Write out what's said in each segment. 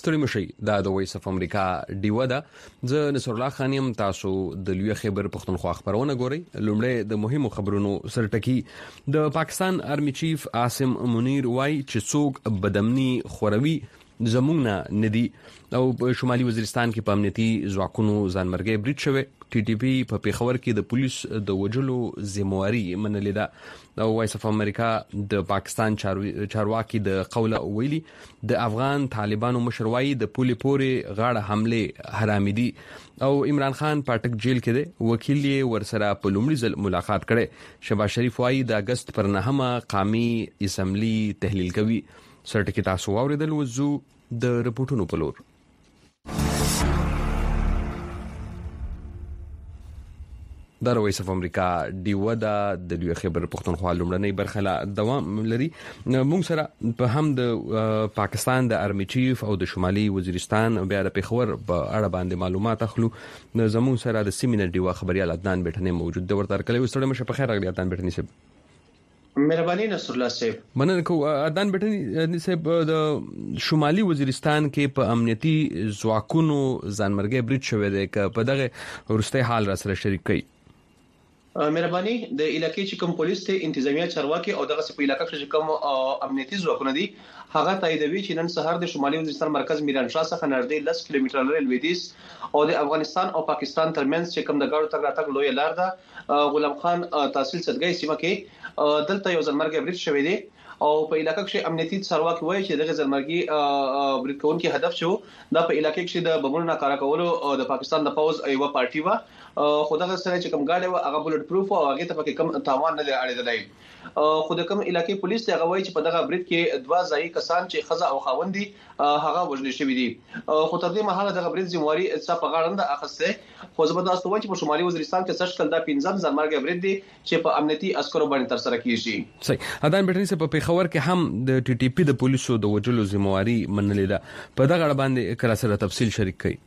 ستړي مشي دا د وایس اف امریکا ډیوه ده. زه نصر الله خان يم. تاسو د لوی خیبر پښتونخوا خبرونه ګورئ. لومړی د مهمو خبرونو سرټکی. د پاکستان آرمي چیف عاصم منیر وایي چې څوک بدامني خوروي زمونږ نه ندي او په شمالي وزیرستان کې په امنیتي ځواکونو ځانمرګي بریټ شوی. ټي ټي پی په پیښور کې د پولیس د وجلو ذمہواری منلې ده او وایس اف امریکا د پاکستان چارواکي د قوله ویلي د افغان طالبانو مشروعي د پولي پوري غاړه حمله حرامي دي او عمران خان پټک جیل کې دی. وکیل یې ورسره په لومړي ځل ملاقات کړي. شهباز شریف وايي د اگست پر 9 قومي اسمبلی تحلیل کوي. سرټکی تاسو اوریدل وزو د رپورټونو په لور. د وایس اف امریکا ډیوه د لوی خیبر پښتونخوا لومړنۍ برخه لا دوام لري. موږ سره په هم د پاکستان د آرمي چیف او د شمالي وزیرستان بیا د پیښور په اړه باندې معلومات اخلو. زموږ سره د سیمینر ډیوه خبريال عدنان بیٹنه موجود دی. ورته کله وستړم شه په خیر راغلی عدنان بیٹنه سي. مهرباني نصر الله صاحب. مننه کو عدنان بیٹنه صاحب د شمالي وزیرستان کې په امنیتي ځواکونو ځانمرګي بریټ شوی دی ک په دغه ورسته حال را سره شریک کړي. مهرباني د علاقې چې کوم پولیس ته انتظامیه چارواکي او دغه په علاقې کې کوم امنیتي ځواکونه دي هغه تاییدوي چې نن سهار د شمالي وزیرستان مرکز میران شاه څخه نږدې 10 کیلومتره لري لویدیځ او د افغانستان او پاکستان ترمنځ چې کوم د ګاډو تګ راتګ لوی لار ده غلام خان تحصیل صدګي سیمه کې دلته یو ځلمرګي بریټ شوی دی او په علاقې کې امنیتي چارواکي وایي چې دغه ځلمرګي بریټ کونکي هدف شو د په علاقې کې د بمونو ناکاره کولو د پاکستان د پوز ایوه پارټي و خو دغه سره چې کوم گاډي و هغه بولټ پروف او هغه ته پکې کم تاوان نه اړیدلای. خو د کوم علاقې پولیس هغه وایي چې په دغه بریټ کې دوا ځای کسان چې خزه او خاوندي هغه وژل شوی دي. خو تر دې مهاله دغه بریټ ذمہواری څه په غاړه نه اخسته. خو زبردست وایي چې په شمالي وزیرستان کې څه شکل دا 15 ځلمرګي بریټ دي چې په امنیتي عسکرو باندې تر سره کیږي. صحیح. عدن بیٹنه سه په پیښور کې هم د ټي ټي پی د پولیسو د وجلو ذمہواری منلې ده. په دغه اړه باندې کله سره تفصیل شریک کړي.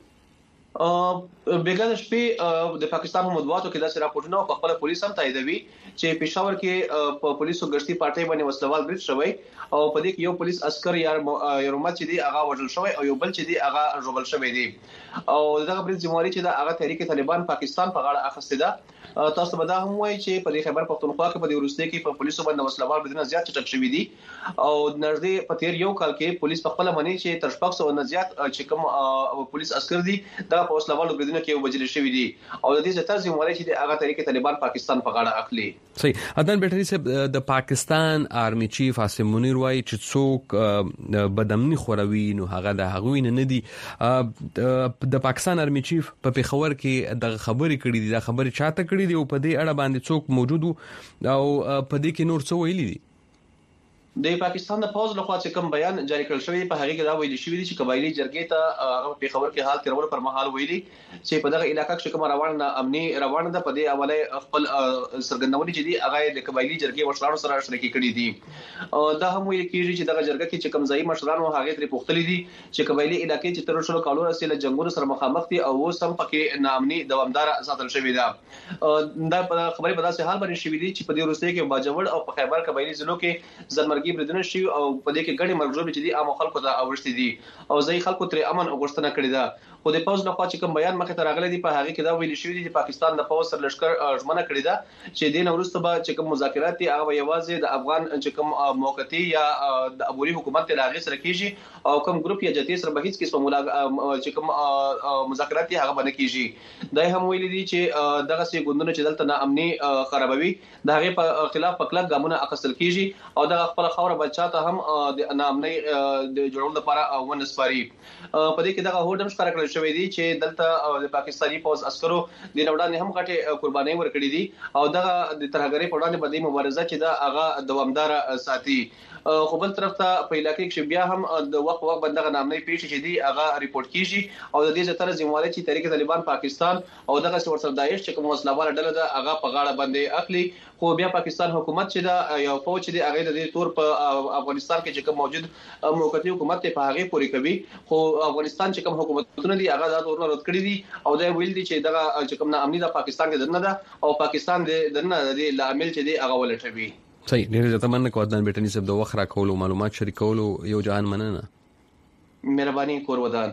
بیګا د شپې د پاکستان په مطبوعاتو کې دا راپورټونه په خپل پولیس هم تاییدوي چې پېښور کې په پولیسو ګشتي پارټي باندې وسلوال بریټ شوی او په دې کې یو پولیس عسكر یا رومات چې دی هغه وژل شوی او یو بل چې دی هغه ژوبل شوی دی او دغه بریټ ذمہواری چې دا هغه تحریک طالبان پاکستان په غاړه اخیسته ده. تاسو به دا هم وایي چې په خیبر پختونخوا کې په دې ورسته کې په پولیسو باندې وسلوال بدنه زیات چټک شوی دي او نږدې په تیر یو کال کې پولیس په خپل منی چې تر 500 نه زیات چې کوم پولیس عسكر دي دا په وسلوال بدنه کې وبجل شوی دي او د دې ځتر ذمہواری چې هغه تحریک طالبان پاکستان په غاړه اخلي. صحیح. عدن بیٹنی صاحب د پاکستان آرمي چیف عاصم منیر وایي چې څوک بدامني خوروي نو هغه د هغوی نه دي. د پاکستان آرمي چیف په پیښور کې د خبرې کړې دي. دا خبرې چاته کړې دي او په دې اړه باندې څوک موجود او په دې کې نور څه ویلي دي؟ د پاکستان د پوز لخوا چې کوم بیان جاری کړل شوی په هغه کې دا ویل شوی دی چې قبایلی جرګې ته هغه په خبر کې حال تیرول پر مهال ویلي چې په دغه علاقې کې کوم روانه امني روانه ده په دې حواله خپل سرګندونی چې دی هغه د قبایلی جرګې مشرانو سره شریک کړي دي. دا هم ویل کېږي چې دغه جرګه کې چې کوم ځای مشرانو هغه ترې پوښتلي دي چې قبایلی علاقې چې تر شلو کالو رسېله جنگونو سره مخامخ دي او اوس هم پکې ناامني دوامدار ساتل شوی ده. دا خبرې په داسې حال باندې شوې دي چې په دې ورسته کې باجوړ او په خیبر قبایلی ضلعو کې ځلمرګي بریدونه شي او په دې کې ګڼې مرګ چې دي عام خلکو ته اوښتي دي او ځای خلکو تر امن غوښتنه کړې ده. خو د پوز لخوا چې کوم بیان مخه ته راغلی دی په هغه کې دا ویل شوی دی چې پاکستان د پوز سر لشکر ژمنه کړې ده چې دین ورسته به چې کوم مذاکرات دي هغه یوازې د افغان چې کوم موقتی یا د ابوري حکومت ته لاغې سره کیږي او کوم ګروپ یا جتي سره به هیڅ قسم چې کوم مذاکرات دي هغه باندې کیږي. دا هم ویل دي چې دغه سي ګوندونه چې دلته ناامني خرابوي د هغه په خلاف پکلک ګامونه اخیستل کیږي او د خپل خوره بچاته هم د ناامني د جوړولو لپاره ونسپاري. په دې کې دغه هوډم ښکار کړل شوی دی چې دلته د پاکستاني پوز عسکرو د وړاندې هم غټه قرباني ورکړي دي او دغه د ترهګرۍ په وړاندې باندې مبارزه چې دا هغه دوامدار ساتي. خو بل طرف ته په علاقې کې بیا هم د وخت بندغه نامنۍ پیښې چې دی هغه ریپورت کیږي او د دې ځتر ذمہواری چې تحریک طالبان پاکستان او دغه څور داعش چې کوم وسلوال ډله ده هغه په غاړه باندې اخلي. خو بیا پاکستان حکومت چې دا یو فوج دی هغه د دې تور په افغانستان کې چې کوم موجود موقتی حکومت په هغه پوری کوي خو افغانستان چې کوم حکومتونه دي هغه دا تور رد کړی دي او دا ویل دي چې دغه چې کوم ناامني د پاکستان کې دنه ده او پاکستان د دنه د عامل چې دی هغه ولټوي. صحیح. ډېر زیات مننه کوم عدنان بیٹنی صاحب د وخت را کولو معلومات شریکولو یو جهان مننه. مهرباني کور ودان.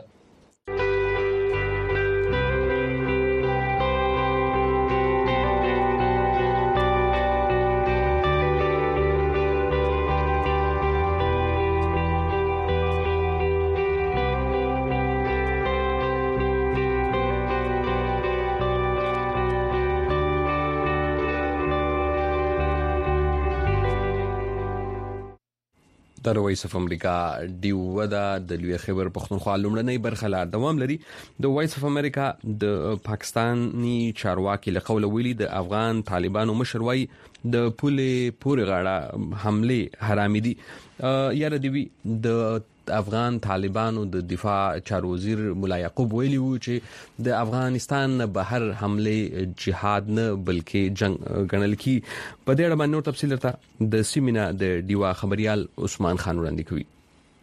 د وایس اف امریکا ډیو د لوی خبر پښتونخوا لومړنۍ برخه لا دوام لري. د وایس اف امریکا د پاکستاني چارواکي له قوله ویلي د افغان طالبانو مشروي د پولې پورې غاړه حمله حرامي دي. یاره دی د افغان طالبانو د دفاع چارو وزیر مولا یعقوب ویلي وو چې د افغانستان بهر حمله جهاد نه بلکې جنگ غنل کی. په دې اړه باندې نور تفصیل ته د سیمینا د دیوا خبريال عثمان خان وړاندې کوي.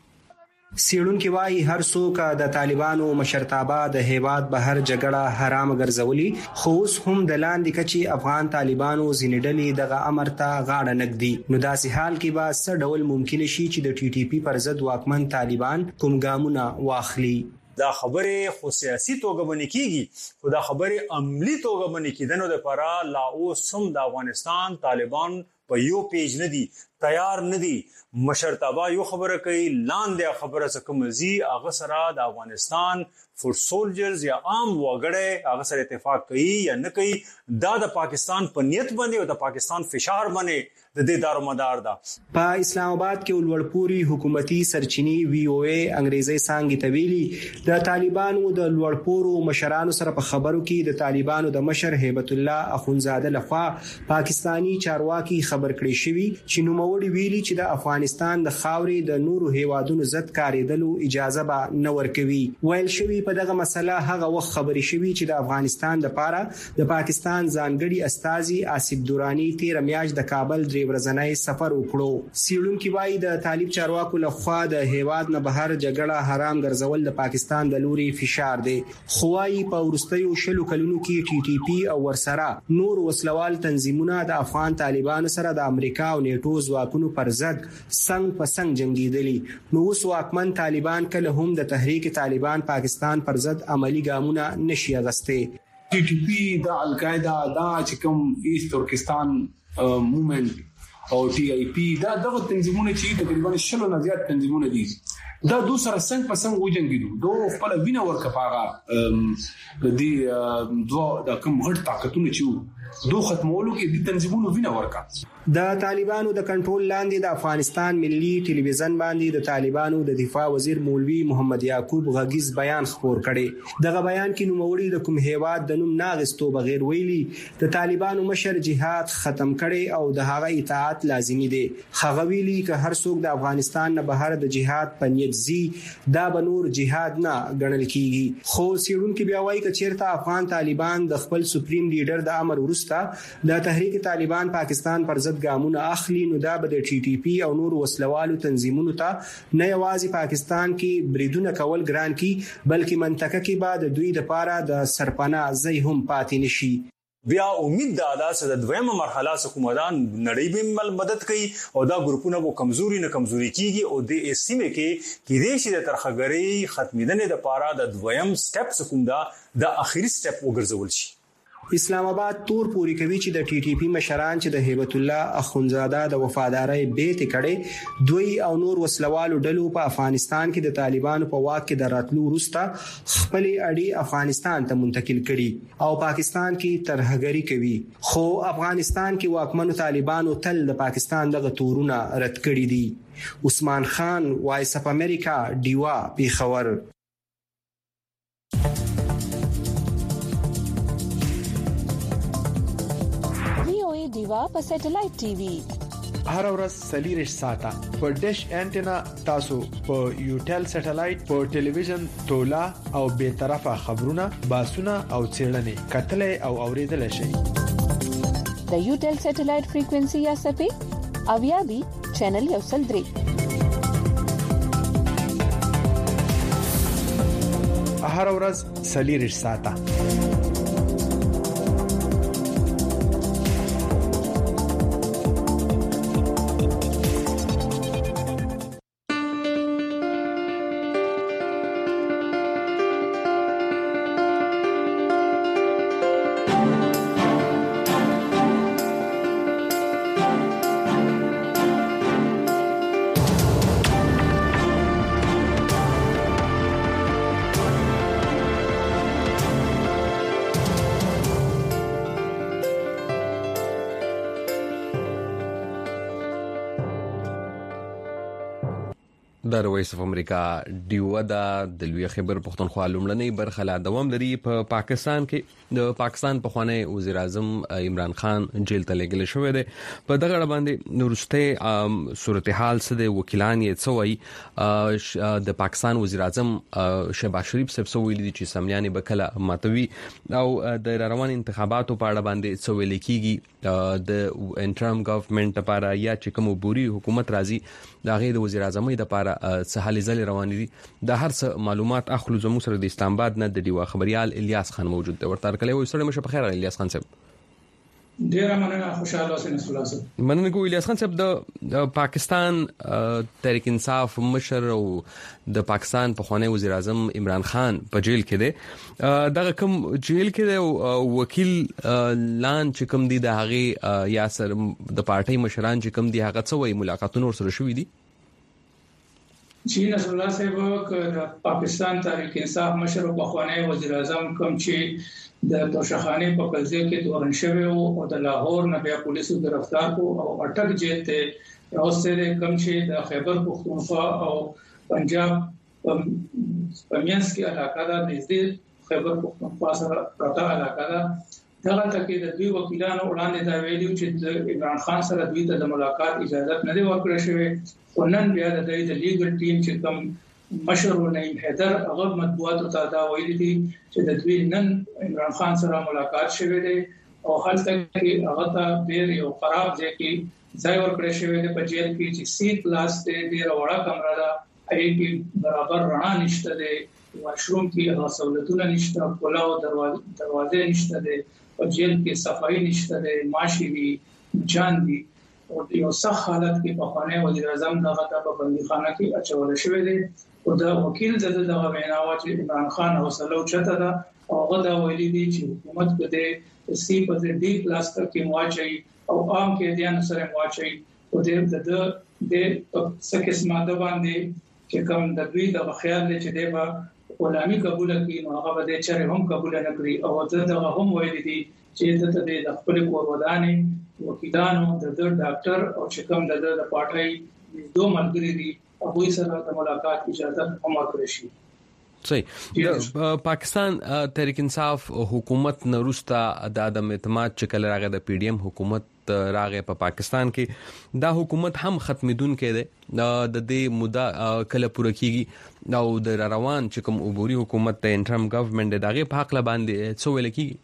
سیړونکو وايي هر څوک د طالبانو مشرتابه د هیواد بهر جګړه حرام ګرځولي، خو اوس هم د لاندې کچي افغان طالبانو زینډلې دغه امر ته غاړه نګدي. نو داسې حال کې به څه ډول ممکن شي چې د ټي ټي پی پر ضد واکمن طالبان کوم ګامونه واخلي؟ دا خبره خو سیاسي توګه باندې کیږي، خو دا خبره عملی توګه باندې کیدنه د لپاره لا اوس هم د افغانستان طالبان په یو پیج نه دي، تیار نه دي. مشرتابه یو خبره کوي، لاندې خبره څه کومزي هغه سره د افغانستان فور سولجرز یا عام وګړي هغه سره اتفاق کوي یا نه کوي. دا د پاکستان په نیت باندې او د پاکستان فشار باندې د دې دارومدار ده. په اسلام آباد کې ولورپوري حکومتي سرچینی وی او ای انګریزي څنګه تویلي د طالبانو د لورپورو مشرانو سره په خبرو کې د طالبانو د مشر هیبت الله اخونزاده لخوا پاکستانی چارواکي خبر کړی شوی چې نوموړي ویلي چې د افغانستان د خاورې د نورو هیوادونو ضد کاریدلو اجازه به نه ورکوي. ویل شوی په دغه مسله هغه وخت خبري شوی چې د افغانستان د پاره د پاکستان ځانګړي استازي آصف دورانی 13 میاشت د کابل ورځنی سفر وکړو. سیړونکو وايي د طالب چارواکو لخوا د هیواد نه بهر جګړه حرام ګرځول د پاکستان د لوري فشار دی. خو وايي په ورستیو شلو کلونو کې ټي ټي پی او ورسره نور وسلوال تنظیمونه د افغان طالبانو سره د امریکا او نیټو ځواکونو پر ضد څنګ په څنګ جنگیدلي. نو اوس واکمن طالبان کله هم د تحریک طالبان پاکستان پر ضد عملی ګامونه نشي اغسته. ټي ټي پی د القاعده دا چې کوم ایست ترکستان موومنت او ټي آی پی دا دغه تنظیمونه چې تقریبا شلو نه زیات تنظیمونه دي، دا دو سره څنګه په څنګه وجنګیدو، دو خپل وینه ورکپاغه د دې دوه د کوم غټ طاقتونه چې دو ختمولو کې د تنظیمونو وینه ورکا. د طالبانو د کنټرول لاندې د افغانستان ملي ټلویزیون باندې د طالبانو د دفاع وزیر مولوی محمد یعقوب غږیز بیان خبر کړي. دغه بیان کې نوموړي د کوم هیواد د نوم ناغستو بغیر ویلي د طالبانو مشر جهاد ختم کړي او د هغه اطاعت لازمي دي. هغه ویلي چې هر څوک د افغانستان نه بهر د جهاد په نیت زی دا بنور جهاد نه ګڼل کیږي. خو سیړونکو بیا وایي چې چیرته افغان طالبان د خپل سپریم لیډر د امر ورسته د تحریک طالبان پاکستان پر ضد ګامونه اخلي، نو دا به د ټي ټي پی او نور وسلوالو تنظیمونو ته نه یوازې پاکستان کې بریدونه کول ګران کی بلکې منطقه کې به د دوی لپاره د سرپناه ځای هم پاتې نشي. بیا امید دا چې د دویمه مرحله حکومتان نړۍ به مدد کوي او دا ګروپونه به کمزوري نه کمزوري کیږي او د اسیمه کې د شي د ترخګری ختمیدنې لپاره د دویم سټپ کوم دا د اخیری سټپ وګرځول شي. اسلام آباد تور پوری کوي چې د ټي ټي پی مشران چې د هیبت الله اخونزاده د وفادارۍ بیت کړي دوی او نور وسلوالو ډلو په افغانستان کې د طالبانو په واک کې د راتلو وروسته خپل اړي افغانستان ته منتقل کړي او پاکستان کې ترهګری کوي. خو افغانستان کې واکمنو طالبانو تل د پاکستان دغه تورونه رد کړي دي. عثمان خان، وایس اف امریکا، دیوا، پیښور. دیوا په سټلایټ ټي وي هر ورځ سلیریش ساته په ډیش انټینا تاسو په یوټل سټلایټ په ټلویزیون تولا او به طرفه خبرونه باسونه او چیرلنې کتلې او اوریدل شي. د یوټل سټلایټ فریکوئنسي یا سپې اویا بي چینل یو سل درې هر ورځ سلیریش ساته. د وایس اف امریکا ډیو د لوی خیبر پختونخوا لومړنۍ برخه لا دوام لري په پاکستان کې د پاکستان پخوانی وزیر اعظم عمران خان جیل ته لګل شوی دی په دغه اړه باندې نورسته صورتحال سره وکیلان یې څوي د پاکستان وزیر اعظم شهباز شریف صاحب سویل دي چې سملیانې بکله ماتوي او د روان انتخاباتو په اړه باندې سویل کیږي د انټرم ګورنمنت لپاره یا چې کوم بوري حکومت راځي د غیر وزیر اعظم د لپاره سهالي زل روان دي د هر څه معلومات اخلو زموږ سره د اسلام آباد نه د ډیوا خبريال الیاس خان موجود دی ورته کله وي سره مشه په خیر الیاس خان صاحب ډیر مننه خوشاله اوسئ نسول صاحب مننه کو الیاس خان صاحب د پاکستان تحریک انصاف مشر او د پاکستان پخوانی وزیر اعظم عمران خان په جیل کې دی دغه کوم جیل کې دی وکیل لان چې کوم دی د هغه یا سر د پارټي مشران چې کوم دی هغه څه وی ملاقاتونه سره شوې دي جی نسول صاحب د پاکستان تحریک انصاف مشر او پخوانی وزیر اعظم کوم چې د توشخانه په قضیه کې تورن شوی او د لاهور نه بیا پولیسو گرفتار کو او اٹک جیل ته راوستل کوم چې د خیبر پختونخوا او پنجاب پمینس کې علاقه ده نږدې خیبر پختونخوا سره پرته علاقه ده دغه تکي د دوی وکیلانو وړاندې دا ویلي چې د عمران خان سره دوی ته د ملاقات اجازه نه دی ورکړل شوی ونن بیا د لیګل ټیم چې کوم مشر نعیم حیدر هغه مطبوعات ته دا ویلي دي چې د دوی نن عمران خان سره ملاقات شوه دی او هلته کې هغه ته ډیر یو خراب ځای کې ځای ورکړی شوی دی په جیل کې چې سی کلاس ته ډیر وړه کمره ده هغه کې برابر رڼا نشته دی واشروم کې هغه سہولتونه نشته کولاو دروازې نشته دی او جیل کې صفائی نشته دی ماشي دي جان دي او یو سخت حالت کې په خانه وزیر اعظم دغه په بندیخانه کې اچول شوی دی او دا وکیل دغه ویناوه چې عمران خان حوصله چته ده او هغه دا ویلي دي چې حکومت په دې سی په ډي کلاس کې مواچي او عام کې دیان سره مواچي او د سکه سماده باندې چې کوم د دوی د خیال چې دی غلامی قبول کړي نو هغه به چره هم قبول نه کړي او دغه هم ویلي دي چې د خپل کور ودانې وکیلانو د ډاکټر او چې کوم د پارټي دوه ملګری دي هغه سره د ملاقات اجازه هم ورکړي شي صحیح پاکستان تحریک انصاف حکومت نورستا د عدم اعتماد چې کله راغی د پی ډی ایم حکومت راغی په پاکستان کې دا حکومت هم ختمیدون کې ده د دې موده کله پوره کیږي او د روان چې کوم عبوري حکومت د انټرم ګورنمنت دغه په حق باندې څه ویل کیږي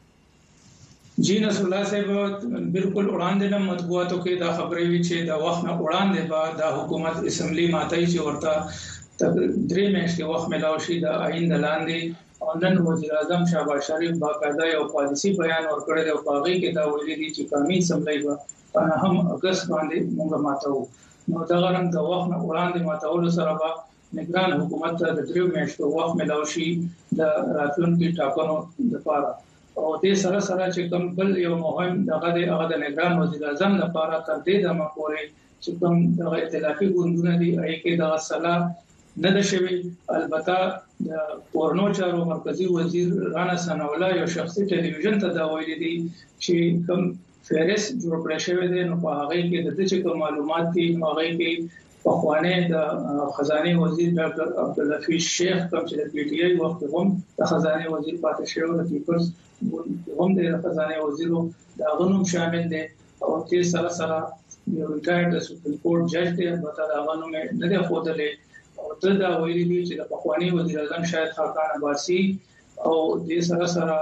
جی نسول الله صاحب بالکل وړاندې د مطبوعاتو کې دا خبرې وی چې دا وخت نه وړاندې به د حکومت اسمبلی ماتای چې ورته درې میاشتې وخت ملاوي شي د آئین لاندې نن وزیر اعظم شهباز شریف باقاعده یو پالیسی بیان ورکړی دی او هغه کې دا ویلي دي چې قومي اسمبلی په هم اگست باندې موږ ماتو نو دا غرم د وخت نه وړاندې ماتول سره به نگران حکومت ته د درې میاشتو وخت ملاوي شي د راتلونکي ټاکنو لپاره او دې سره چې کوم بل یو مهم دغه د نگران وزیر اعظم لپاره تر دې د مقورې چې کوم د ائتلافي ګوندونه دي کې د صلاح نه ده شوی البته د کورنو چارو مرکزی وزیر رانا ثناءالله یو شخصي ټلویزیون ته دا ویلي دي چې کوم فهرست جوړ کړی شوی دی نو په هغه کې د دې کوم معلومات دي هغه کې په خوانه د خزانه وزیر ډاکټر عبدالحفیظ شیخ کوم چې د پی ټی آی وخت هم د خزانه وزیر پاتې شوی د پیپلز هم د خزانه وزیرو دا غنوم شامل دي او چې سره یو ریټایرډ سپریم کورټ جج دی البته دا غنوم نه دی خودلې او دا ویلي دي چې د پخوانی وزیر اعظم شاهد خاقان عباسی او د سره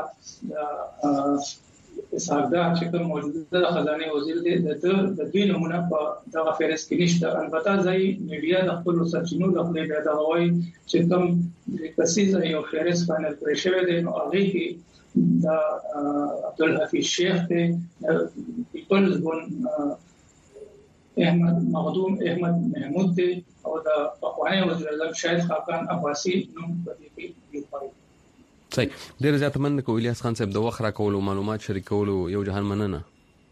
اسحاقدار چې کوم موجوده د خزانه وزیر دی د دوی نمونه په دغه فهرست کې نشته البته ځای میډیا د خپل سرچینو د خپل پیدا وایي چې کوم کسیز یو فهرست فائنل کړی شوی دی نو هغه کې د عبدالحفیظ شیخ ته پیپلز ګوند احمد مخدوم احمد محمود دی او د پخوانی وزیر اعظم شاهد خاقان عباسی نوم په دې کې دی پای صحیح ډیر زیات مننه کوم الیاس خان صاحب د وخت را کولو معلومات شریکولو یو جهان مننه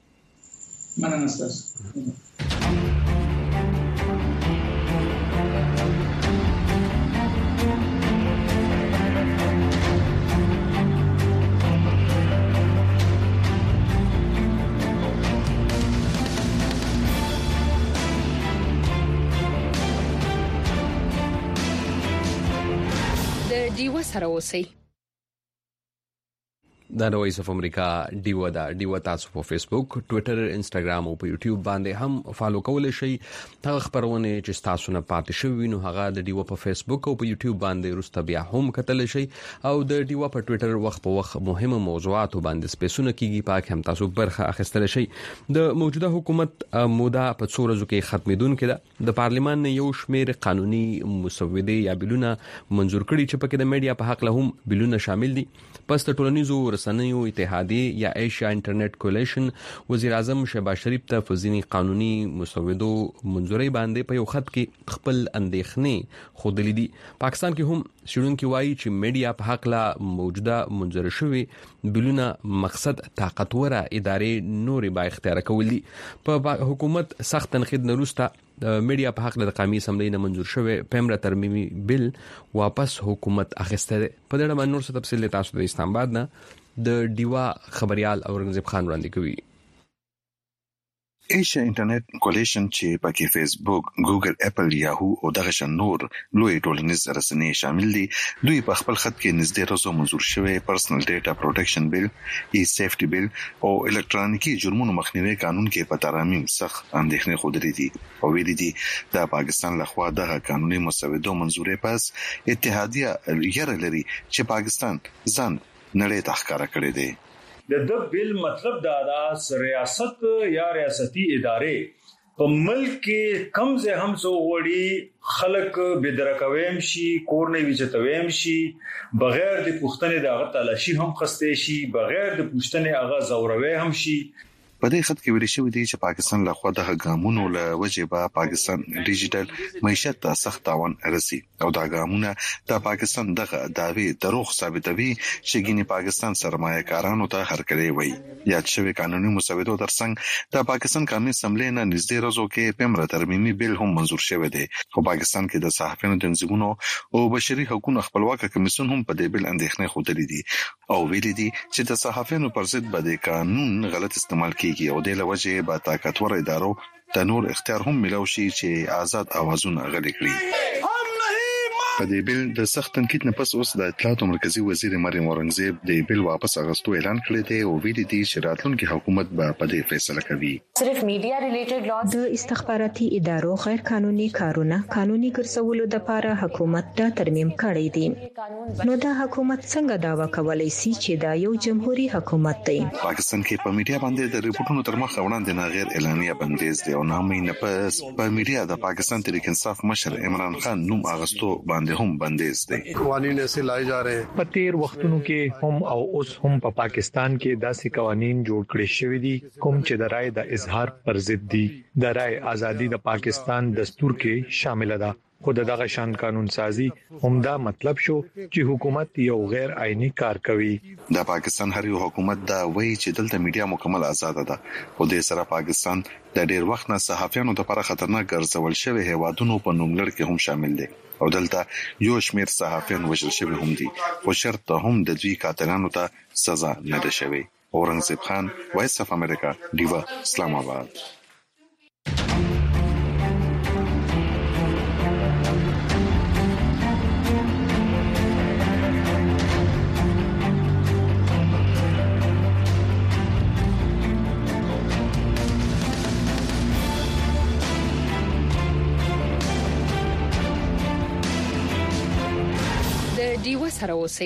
تاسو ډیوه سره اوسئ. د وایس اف امریکا ډیوه تاسو په فیسبوک، ټوئیټر، انسټاګرام او په یوټیوب باندې هم فالو کولای شئ. هغه خبرونه چې تاسو نه پاتې شوي نو هغه د ډیوه په فیسبوک او په یوټیوب باندې روسته بیا هم کتل شئ او د ډیوه په ټوئیټر وخت په وخت مهمه موضوعات باندې سپیسونه کیږي، پاک هم تاسو برخه اخیستل شئ. د موجوده حکومت موده په څو ورځو کې ختمېدونکې ده. د پارلیمان نه یو شمېر قانوني مسودې یا بیلونه منزور کړي چې پکې د میډیا په حق له هم بیلونه شامل دي. پس د ټولنیزو رسنیو اتحادیه یا ایشیا انټرنیټ کولیشن وزیر اعظم شهباز شریف ته فزینی قانوني مسودو منزوري باندې په یو خط کې خپل اندېښنې خودلې دي. پاکستان کې هم شړونکو وایي چې میډیا په حق لا موجوده منزور شوی بیلونه مقصد طاقتوره ادارې نوري با اختیار کول دي. په حکومت سخت تنقید نه وروسته میډیا په حق د قومي اسمبلی نه منزور شوی پیمره ترمیمي بل واپس حکومت اخیسته. په دې اړه نور څه تفصیل تاسو د اسلام آباد نه د ډیوا خبريال اورنګزیب خان وړاندې کوي. ایشیا انټرنیټ کولیشن چې پکې فیسبوک، ګوګل، اپل، یاهو او دغه شان نور لوی ټولنیز رسنۍ شامل دي، دوی په خپل خط کې نږدې ورځو منزور شوی پرسنل ډیټا پروټیکشن بل، ای سیفټي بل او الکترونیکي جرمونو مخنیوي قانون کې په ترامیم سخت اندېښنې خوده دي او ویلي دي د پاکستان لخوا دغه قانوني مسودو منزورې پس اتحادیه یې لري چې پاکستان ځان نړۍ ته ښکارا کړی دی. د بیل مطلب دا ریاست یا ریاستي ادارې په ملک کې کم زه هم سو وړي خلک بدرکویم شي، کور نه ویچتویم شي، بغیر د پښتنې دغه تلاشي هم خسته شي، بغیر د پښتنې هغه زوروي هم شي. په دې خط کې ویل شوی دی چې پاکستان لخوا د ګامونو له وجې به پاکستان ډیجیټل معیشت ته سخت تاوان رسي او دا ګامونه د پاکستان دغه داوی دروغ ثابتوي چې ګینه پاکستان سرمایه‌کارانو ته هرکړی وي. یاد شوی قانوني مسودو ترڅنګ د پاکستان قومي اسمبلی نه نږدې ورځو کې پیمره ترمیمي بل هم منزور شوی دی. خو پاکستان کې د صحافیانو تنظیمونو او بشري حقوقو خپلواک کمیسیون هم په دې بل اندېښنې خوده دي او ویلي دي چې د صحافیانو پر ضد به د قانون غلط استعمال او د لوجه با طاقتور ادارو د نور اختیار هم ملو شي چې آزاد اوازونه غلي کړي. په دې بل د سخت تنقید نه پس اوس د اطلاعات مرکزی وزیر مریم اورنګزیب د بل واپس اغستو اعلان کړی دی او ویلي دي چې راتلونکي حکومت به په دې فیصله کوي. صرف میډیا ریلیټډ لا د استخباراتي ادارو غیر قانوني کارونه قانوني ګرځولو لپاره حکومت دا ترمیم کړی دی. نو دا حکومت څنګه داوا کولای شي چې دا یو جمهوریت حکومت دی؟ پاکستان کې په میډیا باندې د ریپورتونو تر مخ وړاندې نه غیر اعلانیه بندیز دی او نامې نه پس په میډیا د پاکستان تحریک انصاف مشر عمران خان نوم اغستو باندې هم بندیز دی. قوانین ایسے لائے جا رہے ہیں. په تیر وختونو کې هم او اوس هم په پاکستان کې داسې قوانين جوړ کړي شوی دي کوم چې د رائے د اظهار پر ضد دي. د رائے ازادي د پاکستان دستور کې شامل ده. خود دغه شان قانون سازي همدا مطلب شو چې حکومت یو غیر آئینی کار کوي. د پاکستان هر یو حکومت دا وایي چې دلته میډیا مکمل آزاد ده او د سره پاکستان د ډیر وخت نه صحافیانو لپاره خطرناک ګرځول شوی هیوادونو په نوم لړ کې هم شامل دي او دلته یو شمیر صحافیان وژل شوی هم دي خو شرط هم د دوی قاتلانو ته سزا نه ده شوی. اورنګزیب خان، وایس اف امریکا، ډیوا، اسلام آباد. ډیوه سره اوسئ.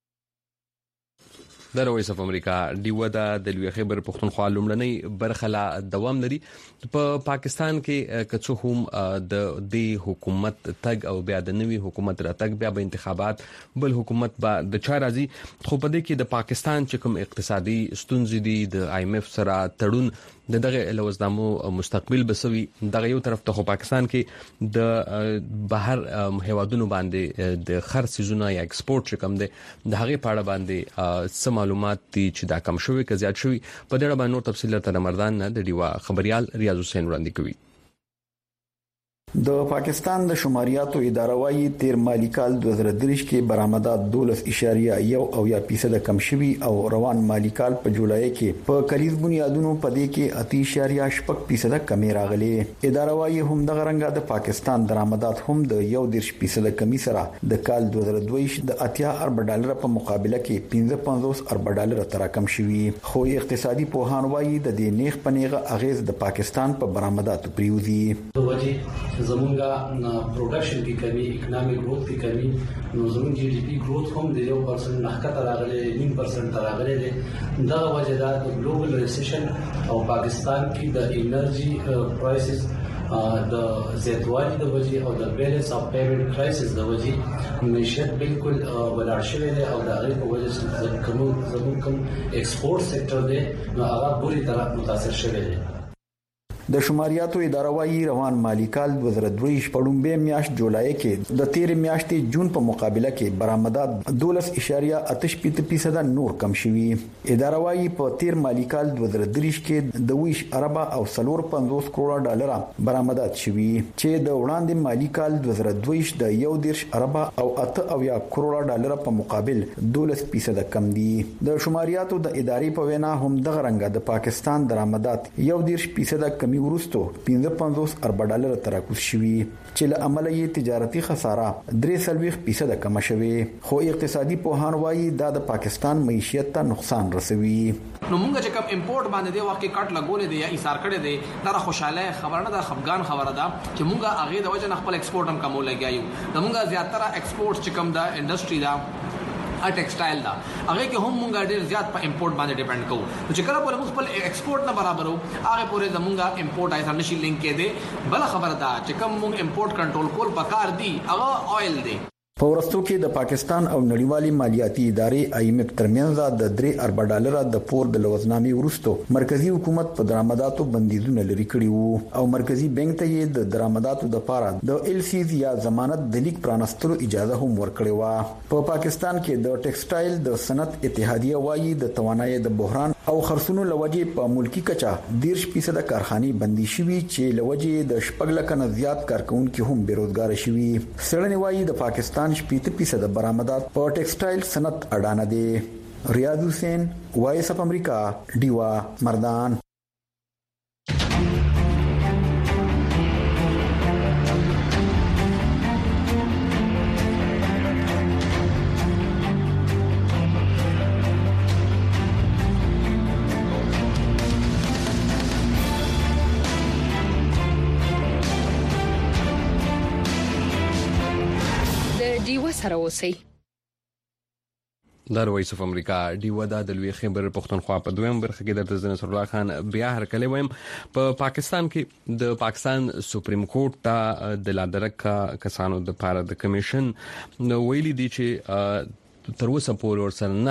د وایس اف امریکا ډیوه د لوی خبر پښتونخوا لومړنۍ برخه لا دوام لري. په پاکستان کې کڅو هم د حکومت تګ او بیا د نوي حکومت راتګ بیا به انتخابات بل حکومت به د چا راځي. خو په دې کې د پاکستان چې کوم اقتصادي ستونزې دي د آی ایم ایف سره تړون دغه لوزدامو مستقبل بسوي دغه یو طرف ته. خو پاکستان کې د بهر هیوادونو باندې د خرڅ یا ایکسپورت کوم دي د هغه پاړه باندې سم معلومات دي چې دا کم شوی که زیات شوی. په دې اړه باندې نور تفصیل تر مردان نه د ډیوا خبريال ریاض حسین وړاندې کوي. د پاکستان د شماریاتو اداره وايي تیر مالی کال 2023 کې برآمدات 12.1% کم شوي او روان مالی کال په جولای کې په کلیز بنیادونو په دې کې 8.8% کمی راغلي. اداره وايي هم د غرنګا د پاکستان درآمدات هم د 1.1% کمی سره د کال 2022 د $80 په مقابله کې $55 تر کم شوي. خو اقتصادي پوهان وايي د دې نیغ پنیغه اغیز د پاکستان په برآمداتو پریوزي. زمونږه پروډکشن کې کمی، اکونومیک گروث کې کمی، نو زموږ جی ډي پی گروث هم د 1% نخکته راغلي، 9% راغلي دي. دا وجه دا د ګلوبل ریسیشن او پاکستان کې د انرژي پرایسز د زیاتوالي د وجه او د بیلنس اف پیمنٹ کرایسس د وجه معیشت بالکل ولاړ شوی دی او د هغه په وجه زموږ کوم ایکسپورت سېکټر دی نو هغه بری طرح متاثر شوی دی. د شماریاتو اداره وايي روان مالی کال 2023 په لومبه میاشت جولای کې د تیر میاشتې جون په مقابله کې برآمدات 12.8% نور کم شوي. اداره وايي په تیر مالی کال 2023 کې د 20 اربه او $450 کروڑ برآمدات شوي چې د وړاندې مالی کال 2022 د 1.10 اربه او 8 کروڑ په مقابل 12% کم دي. د شماریاتو د ادارې په وینا هم د غرنګا د پاکستان درآمدات 1.10% کمی ورستو $55 تراکوز شوي چې له عمله یې تجارتي خساره 3% کم شوي. خو اقتصادي پوهان وايي دا د پاکستان معیشت ته نقصان رسوي. نو مونږ چې کوم امپورټ باندې دی واقع کټ لګولې دی یا ایثار کړي دی دا خوشاله خبره نه ده، خفګان خبره ده چې مونږه هغه د وجه خپل ایکسپورټ هم کمول لګیایو. د مونږه زیاتره ایکسپورټ چې کوم دا انډستری دا ټیکسټایل دا هغه کې هم مونږ ډیر زیات په امپورټ باندې ډیپند کوو. چې کله په موږ خپل ایکسپورټ نه برابرو هغه پورې زمونږه امپورټ ایسا نشي لینک کې دی. بل خبره ده چې کوم مونږ امپورټ کنټرول کول پکار دی هغه آئل دی. په ورستو کې د پاکستان او نړیوالې مالیاتي ادارې IMF ترمنځ د $3 د پور د لوزنامې ورستو مرکزی حکومت په درآمداتو بندیزونه لري کړی وو او مرکزی بانک ته یې د درآمداتو د پاره د LCs یا ضمانت د لیک پرانستلو اجازه هم ورکړې و. په پاکستان کې د ټیکسټایل د صنعت اتحادیه وايي د توانایي د بحران او خرڅونو لوجې په ملکی کچا 10% کارخانه بندي شوي چې لوجې د شپږ لک نه زیات کارکونکو هم بیروزګار شوي. سړنی وايي د پاکستان 8% برآمدات په ټیکسټایل صنعت اډانه دي. ریاض حسین، وایس اف امریکا، ډیوا مردان. سره اوسئ. د وایس اف امریکا ډیوا د لوی خبر پښتونخوا په دویم برخه کې د نصر الله خان بیا هرکلی ویم. په پاکستان کې د پاکستان سپریم کورټ ته د لادرک کسانو د پاره د کمیشن ویلي دی چې تر اوسه پورې ورسره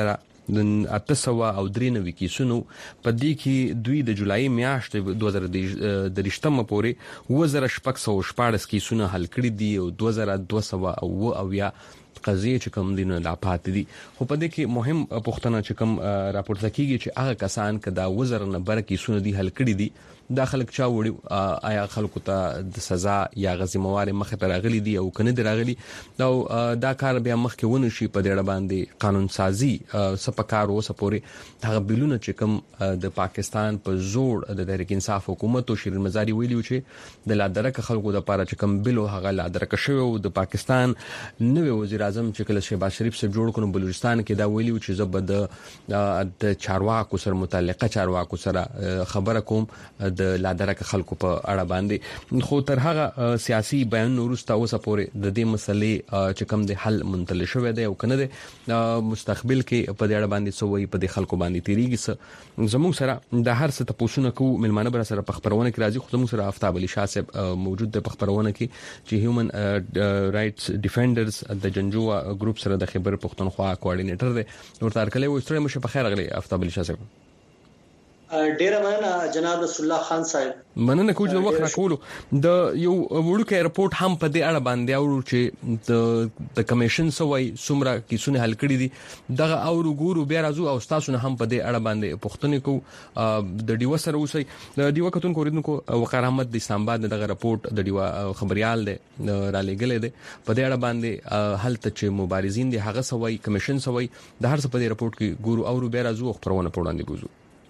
9,893 کیسونو په دې کې دوی د جولای میاشتې 2023 پورې 1614 کیسونه حل کړي دي او 2200 قضیه چې کوم دینه لا پات دي. خو په دې کې مهم پوښتنه چې کوم راپورته کیږي چې هغه کسان کدا وزر نه بر کیسونه دي حل کړي دي دا خلک چا وړي آیا خلکو ته د سزا یا غزموار مخه ته راغلي دي او کنه راغلي دا کار بیا مخ کې ونه شي په دې باندې قانون سازي سپکار او سپوري هغه بیلونه چې کوم د پاکستان په زور د تحریک انصاف حکومت او شیرین مزاری ویلو چې د لادرک خلکو د پاره چې کوم بیلو هغه لادرک شوی او د پاکستان نوې وزیر اعظم چې کله شهباز شریف سره جوړ کړو بلوچستان کې دا ویلو چې زبد د چارواکو سره متعلقه چارواکو سره خبره کوم د لادرک خلکو په اړه باندې. خو تر هغه سیاسي بیان ورسته اوسه پورې د دې مسلې چې کوم د حل منتل شوې ده او کنه ده مستقبل کې په دې اړه باندې سوې په دې خلکو باندې تیریږي. زموږ سره د هر څه تاسو نه کو ملمانه بر سره په خبرونه کې راځي. خو زموږ سره آفتاب علي شاه صاحب موجود د خبرونه کې چې هیومن رائټس ډیفندرز د جنجوا ګروپ سره د خبر پښتونخوا کوارډینیټر دی. ورته ارکلې وستره مشه په خیر غلي آفتاب علي شاه صاحب. ډیر مننه جناب رسول الله خان صاحب مننه کوم د وخت راکولو د یو وړوکی رپورت هم په دې اړه باندې اورو چې د کمیشن سوي سمرا کیسونه حل کړي دي دغه اورو ګورو بیا راځو او تاسو نه هم په دې اړه باندې پوښتنه کوو د ډیو سره اوسئ د ډیو کتون کوریدونکو وقار احمد د اسلام آباد دغه رپورت د ډیو خبريال دی را لګلې دی په دې اړه باندې حل ته چې مبارزین دي هغه سوي کمیشن سوي د هر څه په دې رپورت کې ګورو اورو بیا راځو خبرونه پوراندې ګوزو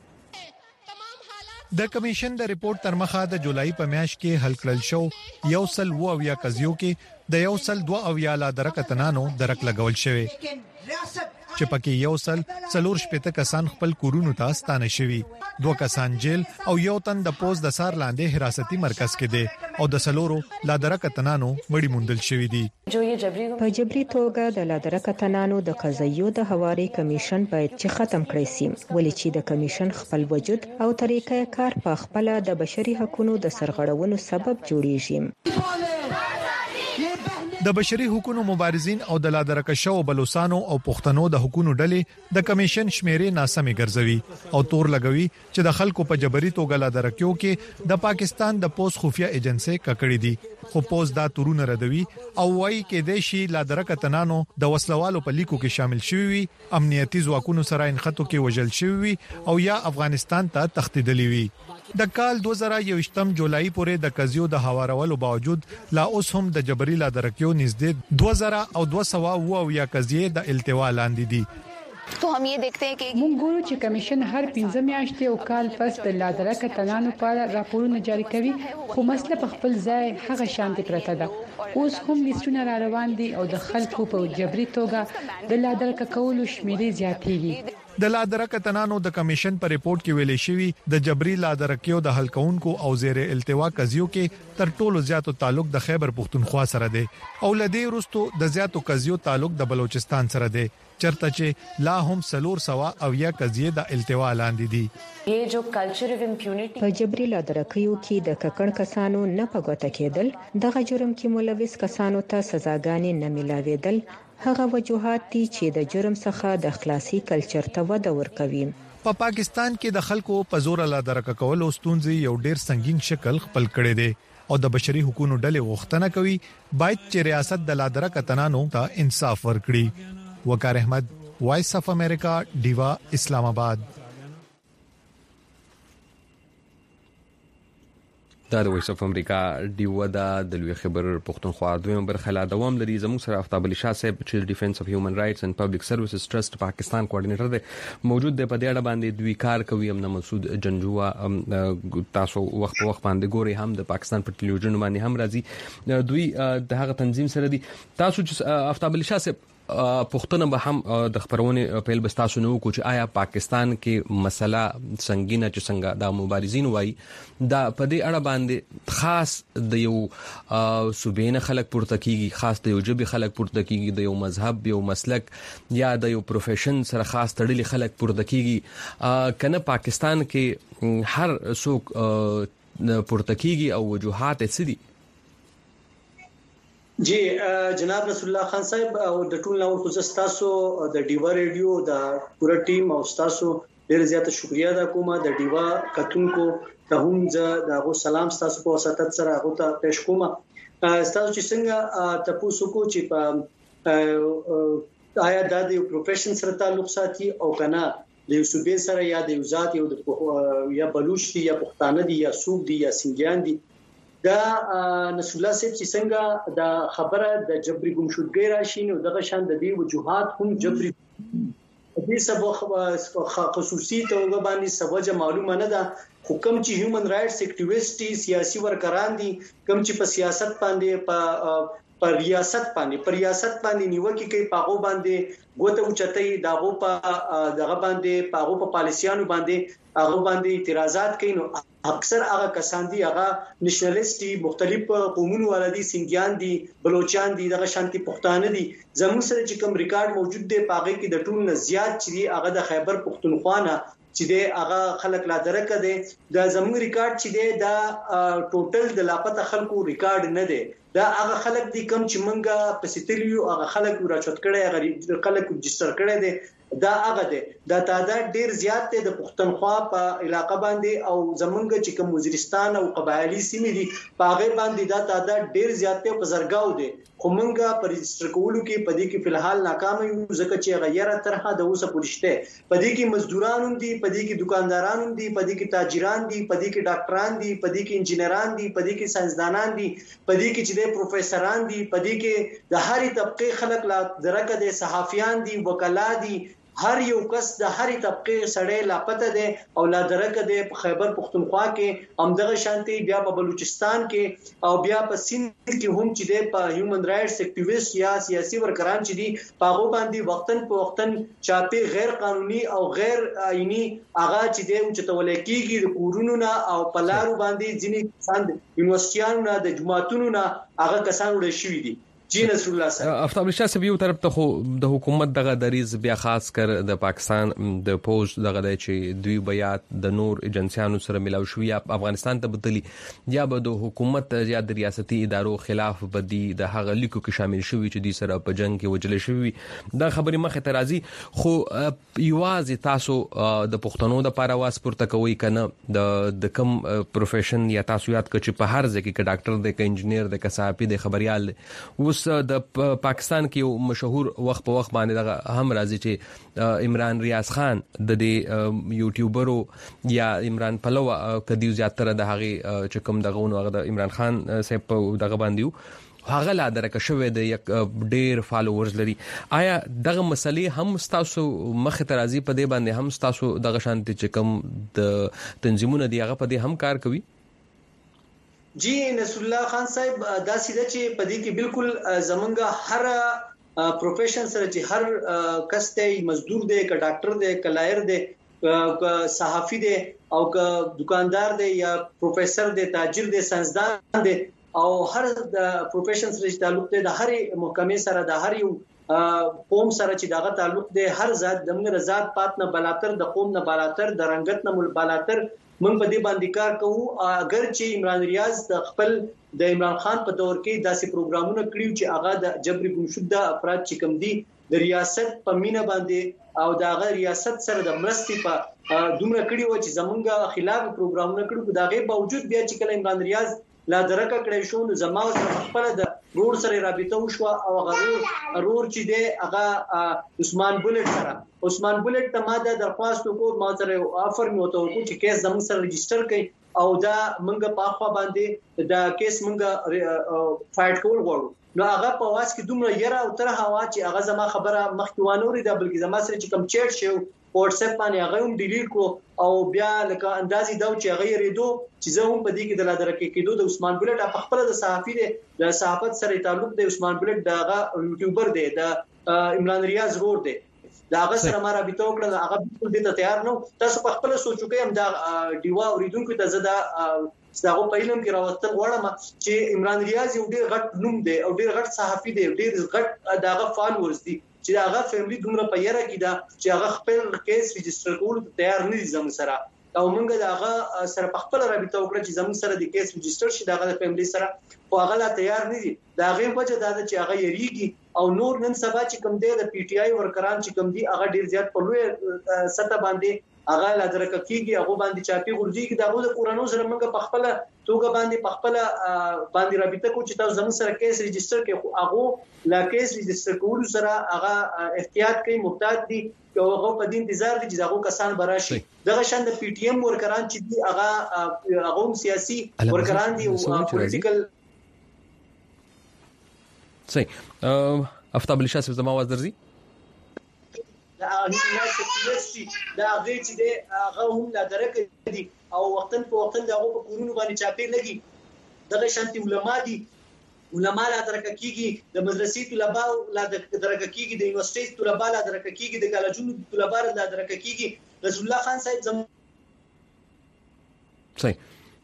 د کمیشن د ریپورت تر مخه د جولای په میاشت کې حل کړل شو یو سل و اویا قضیو کې د یو سل 2 اویا لا درکتنانو درک لګول شوی چې پکې یو سل څلور شپته کسان خپل کورونو ته ستانه شوی 2 کسان جیل او یو تن د پوز د سار لاندې حراستي مرکز کې دی او د سلورو لا درکتنانو مړی موندل شوی دي په جبري توګه د لادرکتنانو د قضیو د حواري کمیشن باید چې ختم کړي سي ولې چې د کمیشن خپل وجود او طریقې کار په خپل د بشري حقوقو د سرغړونو سبب جوړیږي د بشري حقوقو مبارزین او د لادرکشو بلوسانو او پښتنو د حقوقو ډلې د کمیشن شمیرې ناسمې ګرځوي او تور لګوي چې د خلکو په جبري توګه لادرکیو کې د پاکستان د پوس خفیه ایجنسی ککړې دي خو پوس دا تورونه ردوي او وايي کې د شي لادرکتنانو د وسلوالو په لیکو کې شامل شوی وي امنیتي ځواکونو سره انخټو کې وژل شوی وي او یا افغانستان ته تښتیدلی وي د کال 2021 جولای پورې د قضیو د حوارولو باوجود لا اوس هم د جبري لادرکیو نږدې 2000 او 200 یا قضیې د التوا لاندې دي تو هم یہ دیکھتے ہیں کہ موږ ګورو چې کمیشن هر 15 میاشتې او کال پس د لادرکتنانو په راپورونه جاری کوي خو مسله په خپل ځای هغه شانتي پرته ده اوس هم لیستونه را روان دي او د خلکو په جبري توګه د لادرک کولو شمیرې زیاتېږي د لادرکتنانو د کمیشن په ریپورت کې ویلي شوی د جبري لادرکیو د حل کونکو او زیر التوا قضیو کې تر ټولو زیاتو تعلق د خیبر پختونخوا سره دی او لدې وروستو د زیاتو قضیو تعلق د بلوچستان سره دی چرته چې لا هم سلور سوا او یا قضیه د التوا لاندې دي یہ جو کلچر اف امپیونټی په جبري لادرکیو کې د ککړ کسانو نه پګوته کېدل دغه جرم کې ملوث کسانو ته سزاګانې نه ملاوېدل هغه وجوهات دي چې د جرم څخه د خلاصي کلچر ته وده ورکوي په پاکستان کې د خلکو په زور لادرک کول او ستونزې یو ډیر سنگین شکل خپل کړي دي او د بشري حقوقو ډلې غوښتنه کوي باید چې ریاست د لادرکتنانو ته انصاف ورکړي وقار احمد وایس اف امریکا ډیوا اسلام آباد د وایس اف امریکا ډیو د لوی خبر پښتونخوا دویم برخه لا دوام لري زموږ سره افتاب علي شاه صاحب چې ډیفنس اف هیومن رائټس اند پبلک سروسز ټرست پاکستان کوارډینیټر دی موجود دی په دې اړه باندې دوی کار کوي امنه مسعود جنجوا تاسو وخت باندې ګوري هم د پاکستان په ټلویزیون باندې هم راځي دوی د هغه تنظیم سره دي تاسو چې افتاب علي شاه صاحب پښتنه به هم د خبرونه پیل بستاسو نو کو چې آیا پاکستان کې مسله سنگینه چې څنګه د مبارزین وای دا په دې اړه باندې خاص د یو صوبینه خلک پورته کیږي خاص د یو جبي خلک پورته کیږي د یو مذهب یو مسلک یا د یو پروفیشن سره خاص تړلي خلک پورته کیږي کنه پاکستان کې هر څوک پورته کیږي او وجوهات یې سدي جی جناب رسول الله خان صاحب او د ټول نو خصوص تاسو د ډیوا ریډیو د پوره ټیم او تاسو ډیر زیات شکریا ادا کوم د ډیوا کتونکو ته هم زه د سلام تاسو په واسطه سره هغه ته پېښ کوم تاسو چې څنګه تاسو کو چې په آیا د پروفیشن سره تعلق ساتي او کنه د یو صوبې سره یا د یو ذات یو یا بلوچ دي یا پښتانه دي یا سوق دي یا سنجان دي دا نسول الله صاحب چې څنګه دا خبره د جبري ګمشدګۍ راشي نو دغه شان د دې وجوهات هم جبري دې سبب خصوصي توګه باندې سبب معلومه نه ده حکم چې هیومن رائټس اکټیویسټي سیاسي ورکران دي کوم چې په سیاست باندې پر ریاست باندې نیوکه کوي پاغو باندې ګوته اوچتای داغو په دغه باندې پاغو په پالیسیانو باندې هغه باندې اعتراضات کوي نو اکثر هغه کسان دي هغه نېشنلیسټي مختلف قومونو ولدي سنگیان دي بلوچستان دي دغه شانتي پښتانه دي زموږ سره چې کوم ریکارډ موجود دی پاغه کې د ټول نه زیات چې هغه د خیبر پښتونخوا نه چې دی هغه خلک لا درکه دي د زموږ ریکارډ چې دی دا ټوټل د لاپته خلکو ریکارډ نه دی دا هغه خلک دي کوم چې منګه په ستلیو هغه خلک راچوت کړي هغه خلک رجستر کړي دي دا هغه دی دا تعداد ډیر زیات دی د پښتونخوا په علاقې باندې او زمونږ چې کوم وزیرستان او قبایلی سیمې دي په هغه باندې دا تعداد ډیر زیات دی په زرګاو دی خو مونږه پر رجسټر کولو کې په دې کې فلحال ناکام یو ځکه چې غیره طرحه د اوسه پولیسته په دې کې مزدوران هم دي په دې کې دکانداران هم دي په دې کې تاجران دي په دې کې ډاکټران دي په دې کې انجنیران دي په دې کې ساينسدانان دي په دې کې چې د پروفیسوران دي په دې کې د هرې طبقه خلک لا درکه دي صحافیان دي وکلا دي هر یو کس د هرې طبقه سړی لا پته دي او لا درکه دي په خیبر پختونخوا کې همدغه شانتي بیا په بلوچستان کې او بیا په سند کې هم چې د په هیومن رائټس اکټیویسټ یا سیاسي ورکران چې دي په باندې وختن په وختن چاپی غیر قانوني او غیر آئینی هغه چې د چتولې کېږي د کورونو نه او پلارو باندې ځینې کسان د یونیورسيټانو نه د جماعتونو نه هغه کسان وړي شوی دي جی نصر الله صاحب افتاب شاه صاحب یو طرف ته د حکومت دغه دریز بیا خاص کر د پاکستان د پوز دغه د چې دوی بیات د نور ایجنسیانو سره ملاو شوی افغانستان ته بدلی یا به د حکومت یا د ریاستي ادارو خلاف بدی د هغه لیکو کې شامل شوی چې د سره په جنگ کې وجل شوی دا خبري مخه ترازی خو یوازې تاسو د پښتنو د پاره واس پورته کوي کنه د کم پروفیشن یا تاسو یاد کړئ په هر ځای کې ډاکټر دی ک انجنیر دی ک صحافي دی خبريال د پاکستان کې یو مشهور وخت په وخت باندې هم راځي چې عمران ریاض خان د یوټیوبرو یا عمران پلو کدی زیاتره د هغه چې کوم دغه نو د عمران خان صاحب دغه باندې هغه لا درکه شوې د یک ډیر فالوورز لري آیا دغه مسلې هم تاسو مخ ترازی په دې باندې هم تاسو دغه شانتي چې کوم د تنظیمونه دی هغه په دې هم کار کوي جی نصر الله خان صاحب دا سیده چې په دې کې بالکل زمونږ هر پروفیشن سره چې هر کس ته مزدور دی ک ډاکټر دی ک لایر دی ک صحافي دی او ک دکاندار دی یا پروفیسور دی تاجر دی ساينسدان دی او هر پروفیشن سره تعلق دی د هر محکمې سره د هر یو قوم سره چې دغه تعلق دی هر ذات دمغه ذات پات نه بلاتر د قوم نه بلاتر د رنگت نه مل بلاتر من په دې باندې کار کوو اگر چې عمران ریاض د خپل د عمران خان په دور کې داسې پروګرامونه کړیو چې هغه د جبري ګمشده افراد چې کوم دي د ریاست په مینه باندې او د هغه ریاست سره د مرستې په دومره کړیو چې زمونږ خلاف پروګرامونه کړو دا غي باوجود بیا چې کله عمران ریاض لا درکه کړی شو نو زما سره خپل د روډ سره رابطه وشو او هغه رور چې دی هغه عثمان بولټ سره عثمان بولټ ته ما د درخواست وکړ ما سره افر مې وته وکړ چې کیس زموږ سره ريجستره کړي او دا منګه په خوا باندې دا کیس منګه فایټ کول غواړو نو هغه په واس کې دومره یره او تر هوا چې هغه زما خبره مخکوانوري دا بلکې زما سره چې کم چیټ شو واتس اپ باندې هغه هم ډیلیټ کړو او بیا لکه اندازې دا چې هغه ریدو چې زه هم په دې کې د لادرکه کېدو د عثمان بولټ په خپل د صحافي د صحافت سره تعلق د عثمان بولټ دغه یوټیوبر دی د عمران ریاض رور دی دا هغه سره ما رابطه وکړه هغه بالکل دې تیار نو تاسو په خپل سوچو کې هم دا دیوا اوریدونکو ته زدا ستاسو په علم کې راوستل غواړم چې عمران ریاض یو ډېر غټ نوم دی او ډېر غټ صحافي دی ډېر غټ دغه فالوورز دي چې هغه فیملی دومره په یره کې دا چې هغه خپل کیس ريجستره کول تیار نه دي زموږ سره او موږ دا هغه سره په خپل رابطه وکړه چې زموږ سره د کیس ريجستر شي دا هغه فیملی سره خو هغه لا تیار نه دي دا غیر وجه دا چې هغه یریږي او نور نن سبا چې کوم دی د پی ټی آی ورکران چې کوم دی هغه ډیر زیات په لوی سطح باندې هغه لا درکه کیږي هغه باندې چاپی ورځي دا د قرانو سره موږ په خپل توګه باندې په خپل باندې رابطه کو چې تاسو زموږ سره کیس ريجستر کې هغه لا کیس ريجستر کول سره هغه احتیاط کوي محتاط دي او هغه په دې انتظار دي چې هغه کسان براشي دغه شند پی ټی ایم ورکران چې دي هغه سیاسي ورکران دي او پولیټیکل صحیح افتاب الشاس زما आवाज درځي دا غي چې هغه هم لا درکه دي او وختن په وختن دغه په کورونو باندې چاپی لګي دغه شانتي علما دي علما لا درکه کیږي د مدرسې طلباء لا درکه کیږي د یونیورسيټي طلباء لا درکه کیږي د کالجونو طلباء لا درکه کیږي رسول الله خان صاحب صحیح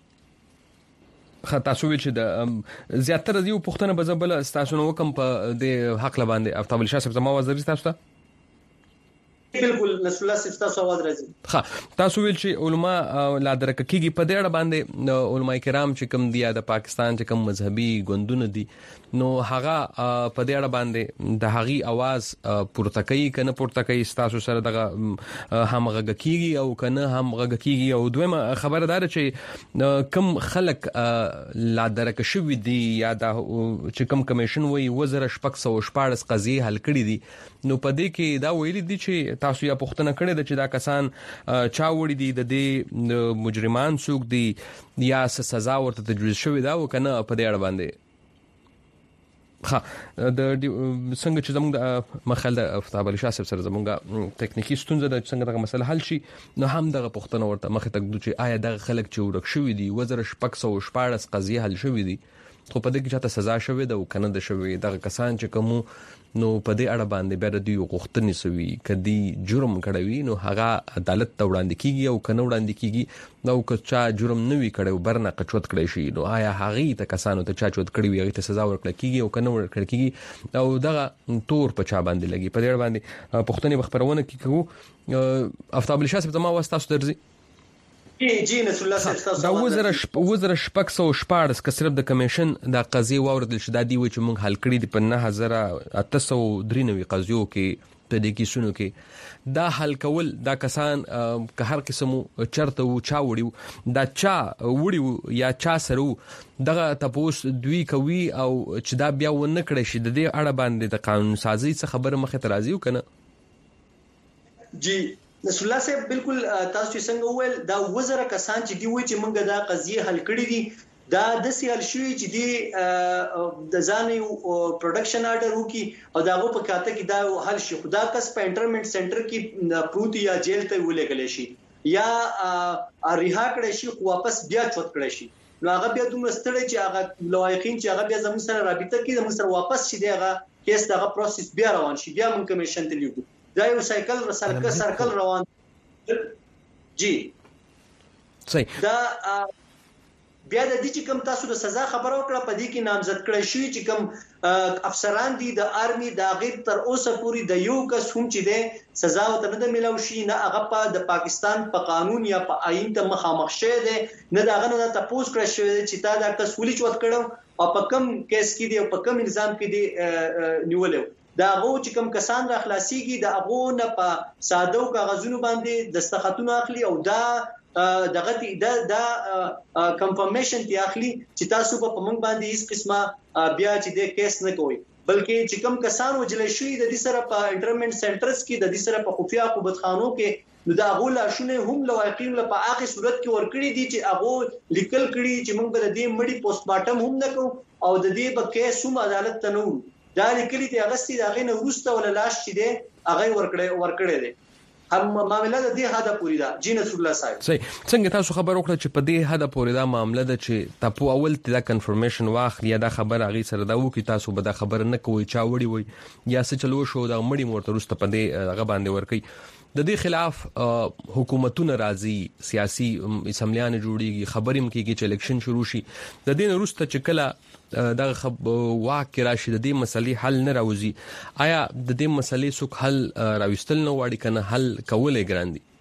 خاطر شو چې د زیاتره دیو پښتنه بزبل ستاسو نو کوم په د حق لباندې افتاب الشاس زما وزیر تاسو ته بالکل نصر الله صاحب تاسو आवाज راځي. ها تاسو ویل چې علما لا درک کیږي په دې اړه باندې علما کرام چې کوم دی د پاکستان چې کوم مذهبي ګوندونه دي نو هغه په دې اړه باندې د هغي आवाज پورته کوي کنه پورته کوي تاسو سره دغه همغه کیږي او کنه همغه کیږي او دویمه خبردار چې کم خلک لا درک شوی دی یا د چې کوم کمیشن وی وزیر شپږ 114 قضیه حل کړي دي نو په دې کې دا ویل دي چې تاسو یا پوښتنه کړې ده چې دا کسان چا وړي دي د دې مجرمان څوک دي یا سزا ورته تجویز شوی دا وکنه په دې اړه باندې ها د څنګه چې زموږ مخال د افتاب علي شاه سره زموږ ټکنیکی ستونزه د څنګه دغه مسله حل شي نو هم دغه پوښتنه ورته مخه تک چې آیا دغه خلک چې ورک شوی دي وزیر شپږ 114 قضیه حل شوی دي خو په دې کې چاته سزا شوی ده او کنه د شوی دغه کسان چې کوم نو په دې اړه باندې بیا د یو غوښتنې سوي کدي جرم کړوي نو هغه عدالت ته وړاندې کیږي او کنه وړاندې کیږي نو که چا جرم نه وی کړو برنه قچوت کړی شي نو آیا هغه ته کسانو ته چا چوت کړی وي هغه ته سزا ورکړي کیږي او کنه ورکړي کیږي او دغه تور په چا باندې لګي په دې اړه باندې پښتني خبرونه کیږي افتاب الشاس په ما واسطه درځي جی نصر الله صاحب تاسو دا وزیر شپږ 114 که صرف د کمیشن د قضیه واوردل شدا دی چې موږ حل کړی د 9893 قضیو کې په دې کې سونو کې دا حل کول دا کسان که هر قسم چرته و چا وړي دا چا وړي یا چا سره دغه تاسو دوی کوي او چې دا بیا و نه کړی شي د دې اړه باندې د قانون سازي څخه خبره مخه ترازی وکنه جی نصر الله صاحب بالکل تاسو څنګه وویل دا وزره کسان چې دی وای چې موږ دا قضیه حل کړې دي دا د سیال شوی چې دی د ځاني پروډکشن آرډر وکي او داغه په کاته کې دا حل شي خدا کس په انټرمنټ سنټر کې پروت یا جیل ته ولېګل شي یا ریها کړی شي واپس بیا چوت کړی شي نو هغه بیا دومره ستړي چې هغه لوایقین چې هغه بیا زموږ سره رابطه کوي زموږ سره واپس شي دغه کیس دغه پروسس بیا روان شي بیا موږ کمیشن ته لیږو دا یو سرکل روان جی صحیح دا بیا د دې چې کوم تاسو د سزا خبرو کړه په دې کې نامزد کړی شي چې کوم افسران دي د آرمي د غیر تر اوسه پوری د یو کس هم چې د سزا ورته نه ملو شي نه هغه په د پاکستان په قانون یا په آئین ته مخامخ شوی دی نه داغه نه تاسو کړی شوی چې تا دا کس ولې چوت کړو او په کوم کیس کې دی او په کوم الزام کې دی نیولو دا غو چې کوم کسان را خلاصيږي دا غو نه په ساده کاغذونو باندې دستخطونه اخلي او دا دغه دا کنفرمیشن دی اخلي چې تاسو په موږ باندې هیڅ قسمه بیا چې د کیس نه کوي بلکې چې کوم کسان وجل شوی د دې سره په انټرمنټ سنټرز کې د دې سره په خفیا قوتخانو کې نو دا غو لا شونه هم لواقین له په هغه صورت کې ورکړي دي چې هغه لیکل کړي چې موږ د دې مړی پوسټ مارټم هم نکو او د دې په کیس هم عدالت ته نو دا لیکلي دی اغستی دا غینه ورسته ولا لاش چې دی هغه ورکړي دي هم معاملې د دې حدا پوری دا جی نصر الله صاحب صحیح څنګه تاسو خبر وکړه چې په دې حدا پوری دا معاملې ده چې تاسو اول دا کنفرمیشن واخلي یا دا خبر هغه سره دا وو کې تاسو به دا خبر نه کوی چا وړي وي یا څه چلو شو دا مړی مورته ورسته په دې هغه باندې ورکي د دې خلاف حکومتونه راځي سیاسي اسمبلیان جوړیږي خبرېم کېږي چې الیکشن شروع شي د دې وروسته چې کله دغه واقع راشي د دې مسلې حل نه راوځي آیا د دې مسلې څوک حل راوستل نه واړي کنه حل کولای ګران دي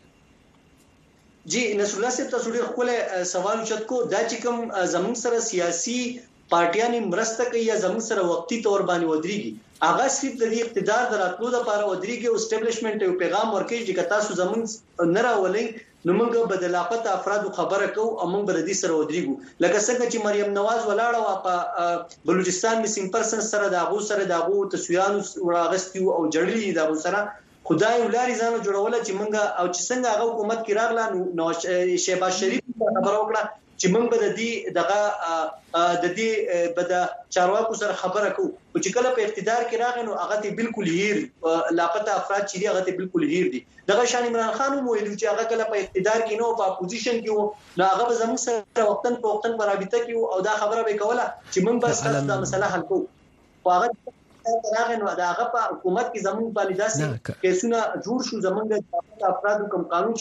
جی نصر الله صاحب تاسو ډېر خپل سوال چت کو دا چې کوم زموږ سره سیاسي پارټیانې مرسته کوي یا زموږ سره وقتی تور باندې ودرېږي هغه صرف د اقتدار دراتلو لپاره ودرېږي او اسټابلیشمنت یو پیغام ورکړي چې تاسو زموږ نه راولې نو موږ بدلاقت افراد خبره کوو او موږ بر دې سره ودرېږو لکه څنګه چې مریم نواز ولاړه وا په بلوچستان میسینګ پرسن سره داغو تسویانو راغستي او جړلې داغو سره خدای ولاري ځانو جوړول چې موږ او چې څنګه هغه حکومت کې راغله نو شهباز شریف خبره وکړه چې موږ به د دې به د چارواکو سره خبره کوو چې کله په اقتدار کې راغی نو هغه ته بالکل هیر لاپته افراد چې هغه ته بالکل هیر دي دغه شان عمران خان هم ویلو چې هغه کله په اقتدار کې نو په اپوزیشن کې وو نو هغه به زموږ سره وختن په وختن رابطه کې او دا خبره به کوله چې موږ بس دا مسله حل کوو هغه راغی نو دا هغه په حکومت کې زموږ باندې داسې کیسونه جوړ شو زموږ د افراد کوم قانون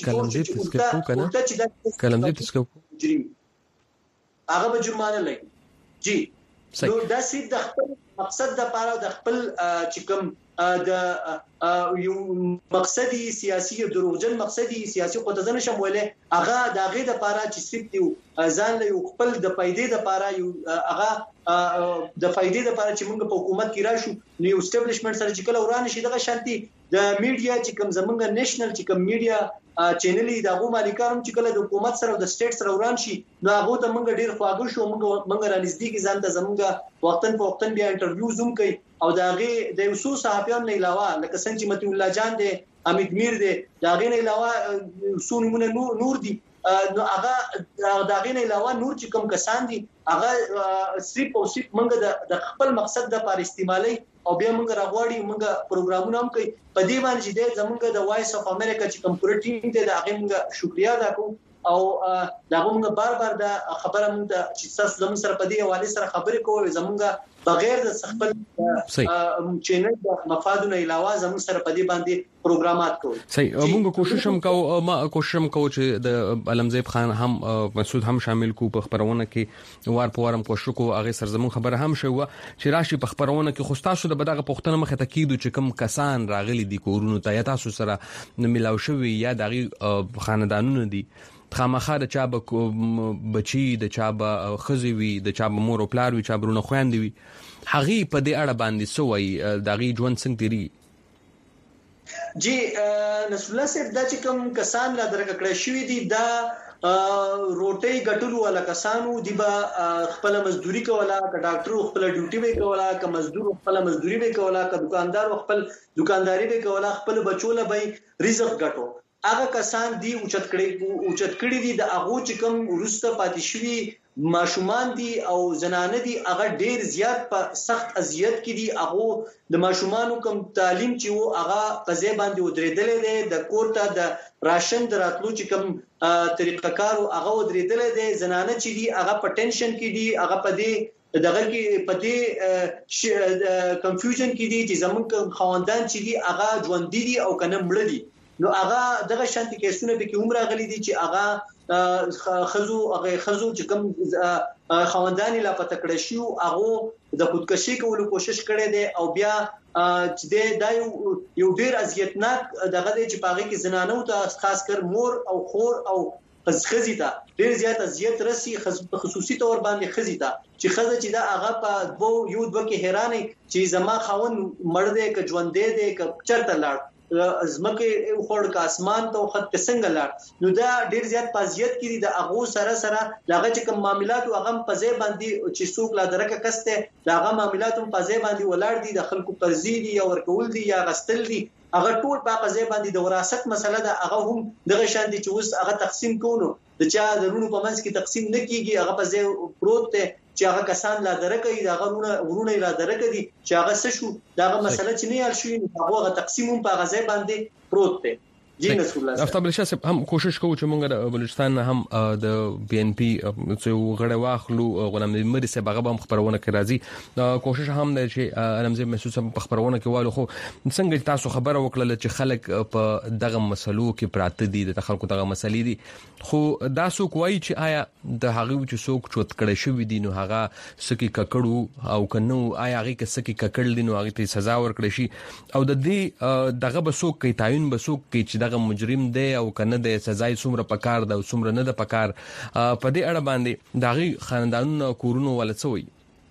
چې کلم دې تسکو هغه به جرمانه لګي جی نو دا سید د خپل مقصد د لپاره د خپل چې کوم د یو مقصدی سیاسي دروغجن مقصدی سیاسي قوتزنه شموله هغه د غې د لپاره چې صرف دی ځان له خپل د پیدې د لپاره یو هغه د فائدې د لپاره چې موږ په حکومت کې راشو نو یو اسټابلیشمنت سره چې کله ورانه شي دغه شانتي د میډیا چې کوم زمونږ نېشنل چې کوم میډیا چینلې دا غو مالکانو چې کله د حکومت سره او د سټیټ سره وران شي نو هغه ته موږ ډیر خواږه شو موږ را نږدې کې ځان ته زمونږ وختن په وختن بیا انټرویو زوم کوي او دا غي د یوسو صحافیان نه علاوه لکه څنګه چې متي الله جان دی امید میر دی دا غي نه علاوه سونمونه نور دي نو هغه دا غي نه علاوه نور چې کوم کسان دي هغه صرف او صرف موږ د خپل مقصد د لپاره استعمالي او بیا موږ راغواړي موږ پروګرامونه هم کوي په دې باندې چې زمونږ د وایس اف امریکا چې کوم پوره ټیم ته د هغه موږ شکریا ادا کوو او دا موږ بار دا خبره موږ چې تاسو زموږ سره په دې حواله سره خبرې کوو زمونږ بغیر د خپل چینل د مفادونو علاوه زموږ سره په دې باندې پروګرامات کوو صحیح موږ کوشش هم کوو چې د علمزیب خان هم مسعود هم شامل کو په خبرونه کې وار په وارم کوشش کوو هغه سر زموږ خبره هم شو چې راشي په خبرونه کې خو تاسو د بدغه پښتنه مخه تاکید چې کوم کسان راغلي دي کورونو ته یا تاسو سره ملاو شوی یا دغه خاندانونو دي خامخا د چا بچي د چا خزي وي د چا مور او پلار وي چا برونه خويندې وي هغه په دې اړه باندې سوې دغه ژوند څنګه تیری جی نصر الله صاحب دا چې کوم کسان لا درکه کړی شوی دي دا روټي ګټلو ولا کسانو دی با خپل مزدوري کولا ک ډاکټر خپل ډیوټي به کولا ک مزدور خپل مزدوري به کولا ک دکاندار خپل دکانداري به کولا خپل بچو له به رزق ګټو هغه کسان دی اوچت کړي دي د هغه چې کوم ورسته پاتې شوی ماشومان دي او زنانه دي هغه ډیر زیات په سخت اذیت کې دي هغه د ماشومان کوم تعلیم چې وو هغه قضې باندې ودرېدل دي د کورته د راشن دراتلو چې کوم طریقه کارو هغه ودرېدل دي زنانه چې دي هغه په ټینشن کې دي هغه په دې دغه کې په دې کنفیوژن کې دي چې زمونږ خواندان چې دي هغه ژوند دي او کنه مړ دي نو هغه دغه شانتي کیسونه به کې عمره غلي دي چې هغه خزو چې کوم خواندان لا پته کړی شو هغه د خودکشي کولو کوشش کړي دي او بیا چې دا یو ډیر اذیتناک دغه چې پاغي کې زنانو ته خاص کر مور او خور او خزي ته ډیر زیات اذیت رسی خصوصي تور باندې خزي ته چې خزه چې دا هغه په یو دوه کې حیرانه چې زما خاون مړ دی ک ژوند دی ک چرته لاړ زمکه خور کا اسمان ته خط څنګه لاړ نو دا ډیر زیات پازیت کړي د اغو سره دغه چې کوم معاملات او هغه په ځای باندې چې څوک لا درکه کسته دغه معاملات په ځای باندې ولر دي د خلکو قرضې دي یا ورکول دي یا غستل دي هغه ټول په ځای باندې د وراثت مسله ده هغه هم دغه شان دي چې اوس هغه تقسیم کوو د چا درونو په منځ کې تقسیم نه کیږي هغه په ځای پروت دی چې هغه کسان لا درکې دا ورونه لا درکې دي چې هغه څه شو داغه مسله چې نه حل شوی هغه تقسیم په غزا باندې پروت دی جی نصر الله افتا بلشاه هم کوشش کوو چې موږ د بلوچستان هم د بي ان پی چې غړ واخلو غلام مری سه بغه هم خبرونه کوي راځي کوشش هم د چې علمزه محسوس په خبرونه کې والو خو څنګه تاسو خبره وکړه چې خلک په دغه مسلو کې پراته دي د خلکو دغه مسلې دي خو دا سو کوی چې آیا د هغه چې څوک چوت کړي شوی دي نو هغه سکی ککړو او کنو آیا هغه کې سکی ککړ دي نو هغه ته سزا ورکړي شي او د دې دغه بسوک کې تعین بسوک کې چې دغه مجرم دی او کنه د سزا څومره پکار ده او څومره نه ده پکار په دې اړه باندې داغي خاندانونو کورونو ولڅوي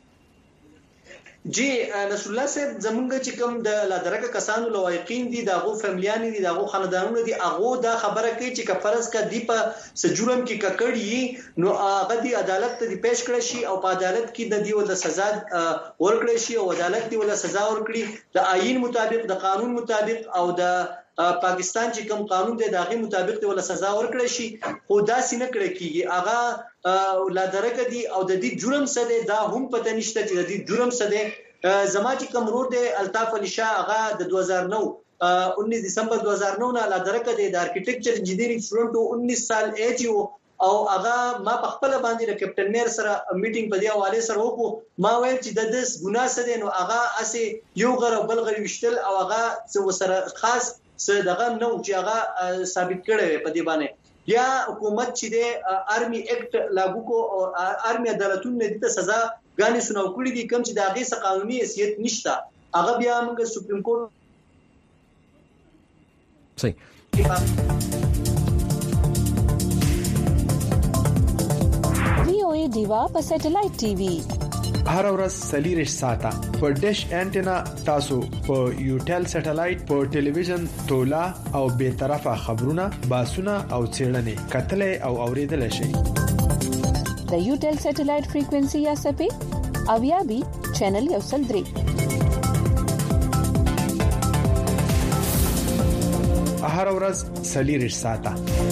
جی نصر الله صاحب زمونږ چې کوم د لادرکه کسانو لوایقین دي دغه فیملیان دي دغه خاندانونو دي هغه دا خبره کوي چې کفرز کا دی په سجورم کې ککړی نو هغه دی عدالت ته دی پیش کړی شي او په عدالت کې د دی ول سزا ورکړی شي او عدالت دی ول سزا ورکړي د آئین مطابق د قانون مطابق او د پاکستان چې کوم قانون دی دغه مطابق دی ول سزا ورکړی شي خو دا سینه کړی کیږي هغه لادرکه دي او د دې جرم څه دی دا هم پته نشته چې د دې جرم څه دی زما چې کوم رور دی الطاف علي شاه هغه د 2009 19 دسمبر 2009 نه لادرکه دی د ارکیټیکچر انجینیرینګ سټوډنټ 19 سال ایج او هغه ما په خپل باندې د کیپټن میر سره میټینګ په دی حواله سره وکړو ما ویل چې د 10 ګناه څه دی نو هغه اسه یو غره بل غری وشتل او هغه څه سره خاص څه دغه نو چې هغه ثابت کړي په دی باندې یا حکومت چې د آرمي اکټ لاګو کو او آرمي عدالتونو د سزا غانې سنو کړی دي کوم چې د هغه قانوني حیثیت نشته هغه بیا موږ سپریم کورټ صحیح VOA دیوا په سټلایټ ټي وي هر ورځ سلیریش ساته په ډیش انټینا تاسو په یوټل سټلایټ په ټلویزیون تولا او به طرفه خبرونه باسونه او چیرنې کتلې او اوریدل شي د یوټل سټلایټ فریکوئنسي یا سپې اویا بي چینل یو سل درې هر ورځ سلیریش ساته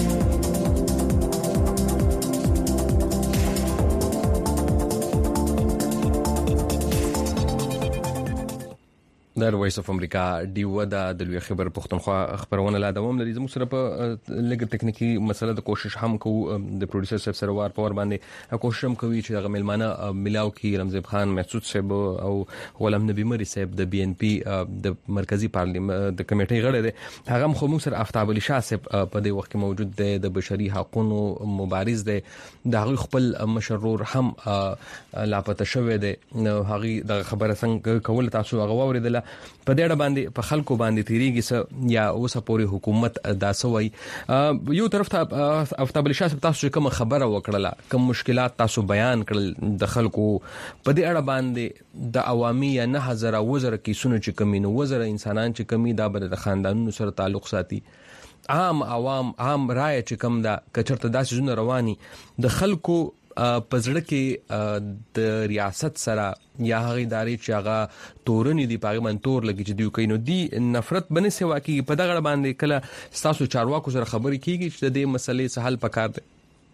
د وایس اف امریکا دیو د لوی خبر پښتونخوا خبرونه لا دوام لري زموږ سره په لګ ټکنیکی مسله د کوشش هم کوو د پروډوسر صاحب سره وار پور باندې کوشش هم کوي چې هغه ملمانه ملاو کی رمزیب خان محسود صاحب او غلام نبی مری صاحب د بي ان پی د مرکزی پارلیمنت د کمیټې غړی دی هغه خو موږ سره افتاب علي شاه صاحب په دې وخت کې موجود دی د بشري حقوقو مبارز دی د هغه خپل مشرور هم لاپته شوی دی هغه د خبره څنګه کول تاسو هغه وریدله په دې اړه باندې په خلکو باندې تیریږي یا اوسه پورې حکومت دا سوي یو طرف ته افتاب علي شاه تاسو کوم خبره وکړه کوم مشکلات تاسو بیان کړل د خلکو په دې اړه باندې د عوامي یا 9000 وزره کې سونه چې کمینو وزره انسانان چې کمی دا بر د خاندانونو سره تعلق ساتي عام عوام عام رائے چې کم دا کچرته داسې زونه رواني د خلکو پزړه کې د ریاست سره یا هغه ادارې چې هغه تورنې دی پاغه من تور لګی چې دیو کینو دی نفرت بنه سوا کی په دغه باندې کله تاسو چارواکو سره خبرې کیږي چې د دې مسلې څه حل پکار دی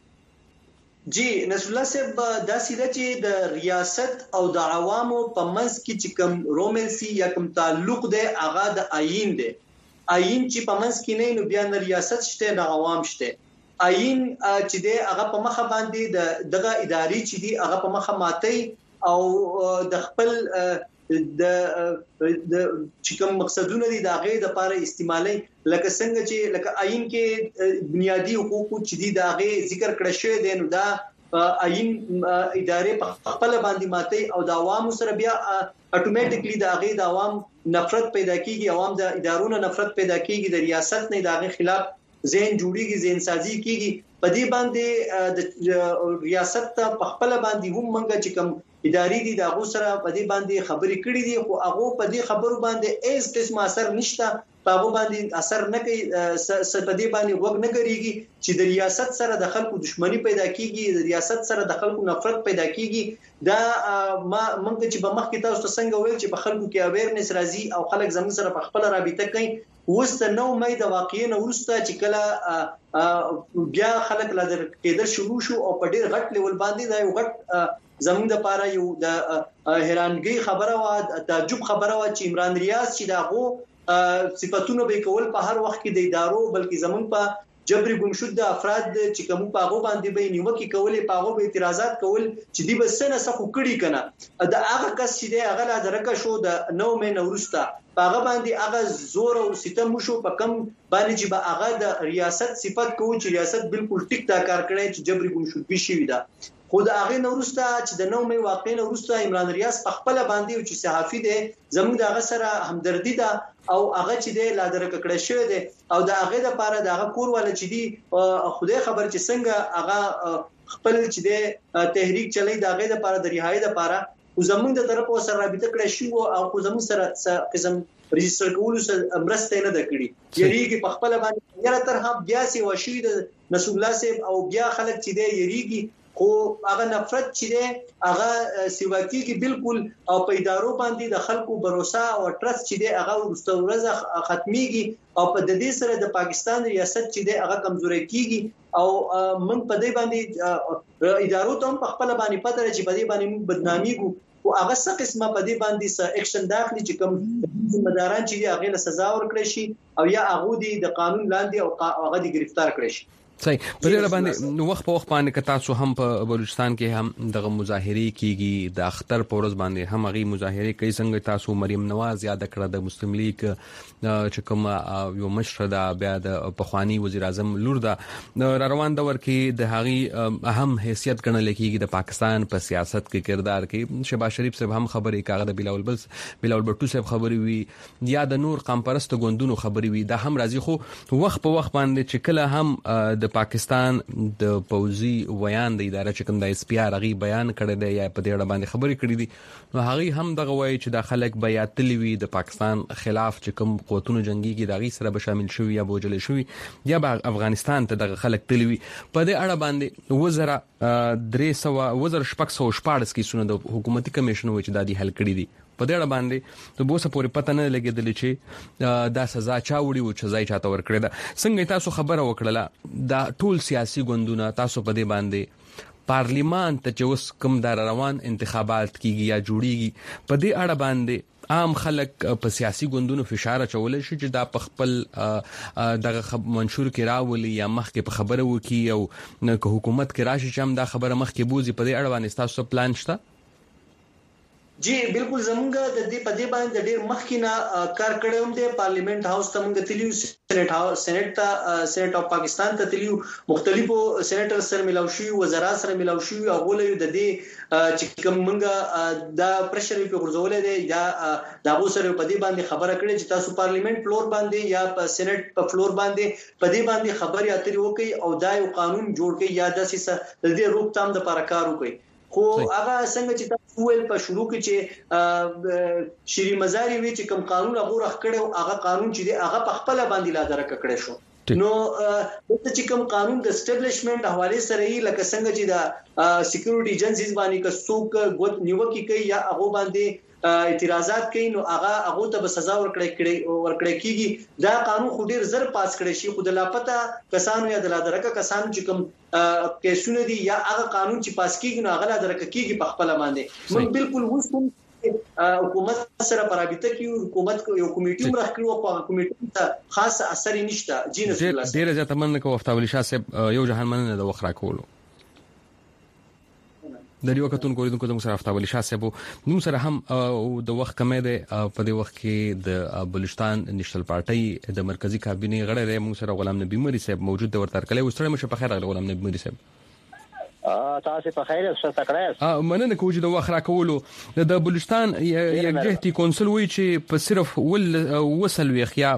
جی نصر الله صاحب دا سیده چې د ریاست او د عوامو په منځ کې چې کوم رومنسي یا کوم تعلق دی هغه د آئین دی آئین چې په منځ کې نه نو بیا د ریاست شته د عوام شته آئین چې دی هغه په مخه باندې دغه ادارې چې دی هغه په مخه ماتي او د خپل د چې کوم مقصدونه دي د هغه د لپاره استعمالي لکه څنګه چې لکه آئین کې بنیادی حقوق چې دي د هغه ذکر کړی شوی دی نو دا آئین ادارې په خپل باندې ماتي او د عوامو سره بیا اتوماتیکلی د هغه د عوام نفرت پیدا کیږي عوام د ادارونو نفرت پیدا کیږي د ریاست نه د هغه خلاف ذهن جوړیږي ذهن سازي کیږي په دې باندې د ریاست په خپل باندې هم منګه چې کوم ادارې دي د هغه سره په دې باندې خبرې کړې دي خو هغه په دې خبرو باندې ایز قسم اثر نشته په هغه باندې اثر نه کوي په دې باندې وګ نه کوي چې د ریاست سره د خلکو دښمنی پیدا کیږي د ریاست سره د خلکو نفرت پیدا کیږي دا منګه چې په مخ کې تاسو څنګه ویل چې په خلکو کې اویرنس راځي او خلک زموږ سره په خپل رابطه کوي وسته نو مې د واقعي ورسته چې کله بیا خلک لا کېدل شروع شو او په ډیر غټ لیول باندې دا یو غټ زموږ د لپاره یو د حیرانګي خبره وا تعجب خبره وا چې عمران ریاض چې داغه صفاتونه به کول په هر وخت کې د ادارو بلکې زموږ په جبري ګمشد افراد چې کوم په هغه باندې به نیوکه کولې په هغه به اعتراضات کول چې دی بسنه سخو کړي کنه دا هغه کس چې دی هغه لا درکه شو د 9 مې نورستا هغه باندې هغه زور او ستم شو په کم باندې چې به هغه د ریاست صفات کوي چې ریاست بالکل ټیک تا کار کړی چې جبري ګمشد به شي دا خود هغه نورستا چې د 9 مې واقع نورستا عمران ریاض په خپل باندې چې صحافي دی زموږ د هغه سره همدردی ده او هغه چې دی لا درکه کړی شوی دی او د هغه لپاره د هغه کور ول چې دی خدای خبر چې څنګه هغه خپل چې دی تحریک چلی د هغه لپاره د رهایی لپاره خو زموږ د طرف سره رابطه کړی شو او خو زموږ سره قسم رجستر کول سره مرسته نه دکړي یریږي په خپل باندې یره تر هم بیا سي وشي د نصر الله صاحب او بیا خلک چې دی یریږي خو هغه نفرت چې دی هغه سیواکی کې بالکل او په ادارو باندې د خلکو باور او ټرست چې دی هغه ورستورزه ختميږي او په د دې سره د پاکستان ریاست چې دی هغه کمزوري کیږي او من په دې باندې ادارو ته په خپل باندې پته چې په دې باندې بدنامي او هغه څه قسمه په دې باندې څه اکشن داخلي چې کوم ذمہداران چې هغه له سزا ورکړي شي او یا هغه د قانون لاندې او هغه د گرفتار کړي شي صحیح. په دې اړه باندې وخت په وخت باندې که تاسو هم په بلوچستان کې هم دغه مظاهره کیږي د اختر په ورځ باندې هم غي مظاهره کوي، څنګه تاسو مریم نواز یاد کړه د مسلم لیگ چې کوم یو مشر دا بیا د پخوانی وزیر اعظم لور دا روان دور کې د هغي اهم حیثیت ګڼل کېږي د پاکستان په سیاست کې کردار کې. شهباز شریف صاحب هم خبرې کاغه د بلاول بټو صاحب خبرې وی یا د نور قام پرست ګوندونو خبرې وی دا هم راځي، خو وخت په وخت باندې چې کله هم د پاکستان د پوزي ویان د اداره چې کوم د اس پی آر غي بیان کړی دی یا په دې اړه باندې خبرې کړې دي، نو هغه هم دغه وایي چې د خلک بیا تلوي د پاکستان خلاف چې کوم قوتونو جنگي کې دغه سره به شامل شوی یا بوجل شوی یا به افغانستان ته دغه خلک تلوي. په دې اړه باندې وزره 314 کیسونه د حکومتي کمیشن وایي چې د دې حل کړی دي. په دې اړه باندې ته بوسه پورې پته نه لګیدل چې دا سزا چا وړي او چې ځای چاته ورکړي ده. څنګه تاسو خبره وکړه دا ټول سیاسي ګوندونه تاسو په دې باندې پارلیمان ته چې اوس کوم در روان انتخابات کیږي یا جوړیږي په دې اړه باندې عام خلک په سیاسي ګوندونو فشار چول شي چې دا په خپل دغه منشور کې راولي یا مخکې په خبره وکي او که حکومت کې راشي چې هم دا خبره مخکې بوزي. په دې اړه باندې تاسو پلان شته؟ جی بالکل زمونږ د دې په دې باندې ډېر مخکینه کار کړم د پارلیمنت هاوس ته موږ تلیو، سېنات اف پاکستان ته تلیو، مختلفو سېنیټر سره ملاو شي، وزرا سره ملاو شي، هغه له د دې چې کوم موږ دا پرشر په ورزولې دی یا دا غو سره په دې باندې خبره کړې چې تاسو پارلیمنت فلور باندې یا په سېنات په فلور باندې په دې باندې خبرې اترې وکړي او دا یو قانون جوړ کړي یا د دې روکتام د لپاره کار وکړي. خو هغه څنګه چې تاسو ویل په شروع کې چې شری مزاری وی چې کوم قانون هغه راخ کړو هغه قانون چې هغه په خپل باندې لا درک کړی شو، نو د چې کوم قانون د اسټابلیشمنت حواله سره یې لکه څنګه چې د سکیورټي ایجنسیز باندې کڅوک غوت نیوکي کوي یا هغه باندې اعتراضات کوي نو هغه ته به سزا ورکړي کیږي. دا قانون خو ډیر زر پاس کړی شي، خو د لاپته کسانو یا د لادرکه کسانو چې کوم کیسونه دي یا هغه قانون چې پاس کیږي نو هغه لادرکه کیږي په خپل باندې. من بالکل وسوم حکومت سره پرابطه کوي، حکومت یو کمیټي راخلو او هغه کمیټي ته خاص اثر نشته. جی نصر الله ډیر زیات مننه کوم افتاب علي شاه صاحب یو جهان مننه د وخت راکولو. د یو کتون کوریدونکو زموږ سره افتاب علي شاه صاحب نو سره هم د وخت کمه ده په دې وخت کې د بلوچستان نېشنل پارټي د مرکزی کابینه غړی دی موږ سره غلام نبی مری صاحب موجود د ورتر کله وستړی مشه په خیر غلام نبی مری صاحب. تاسو په خیر اوسه تکړه مننه کوم چې د وخت راکولو. د بلوچستان یکجهتي کونسل وی چې په صرف وصل ویخیا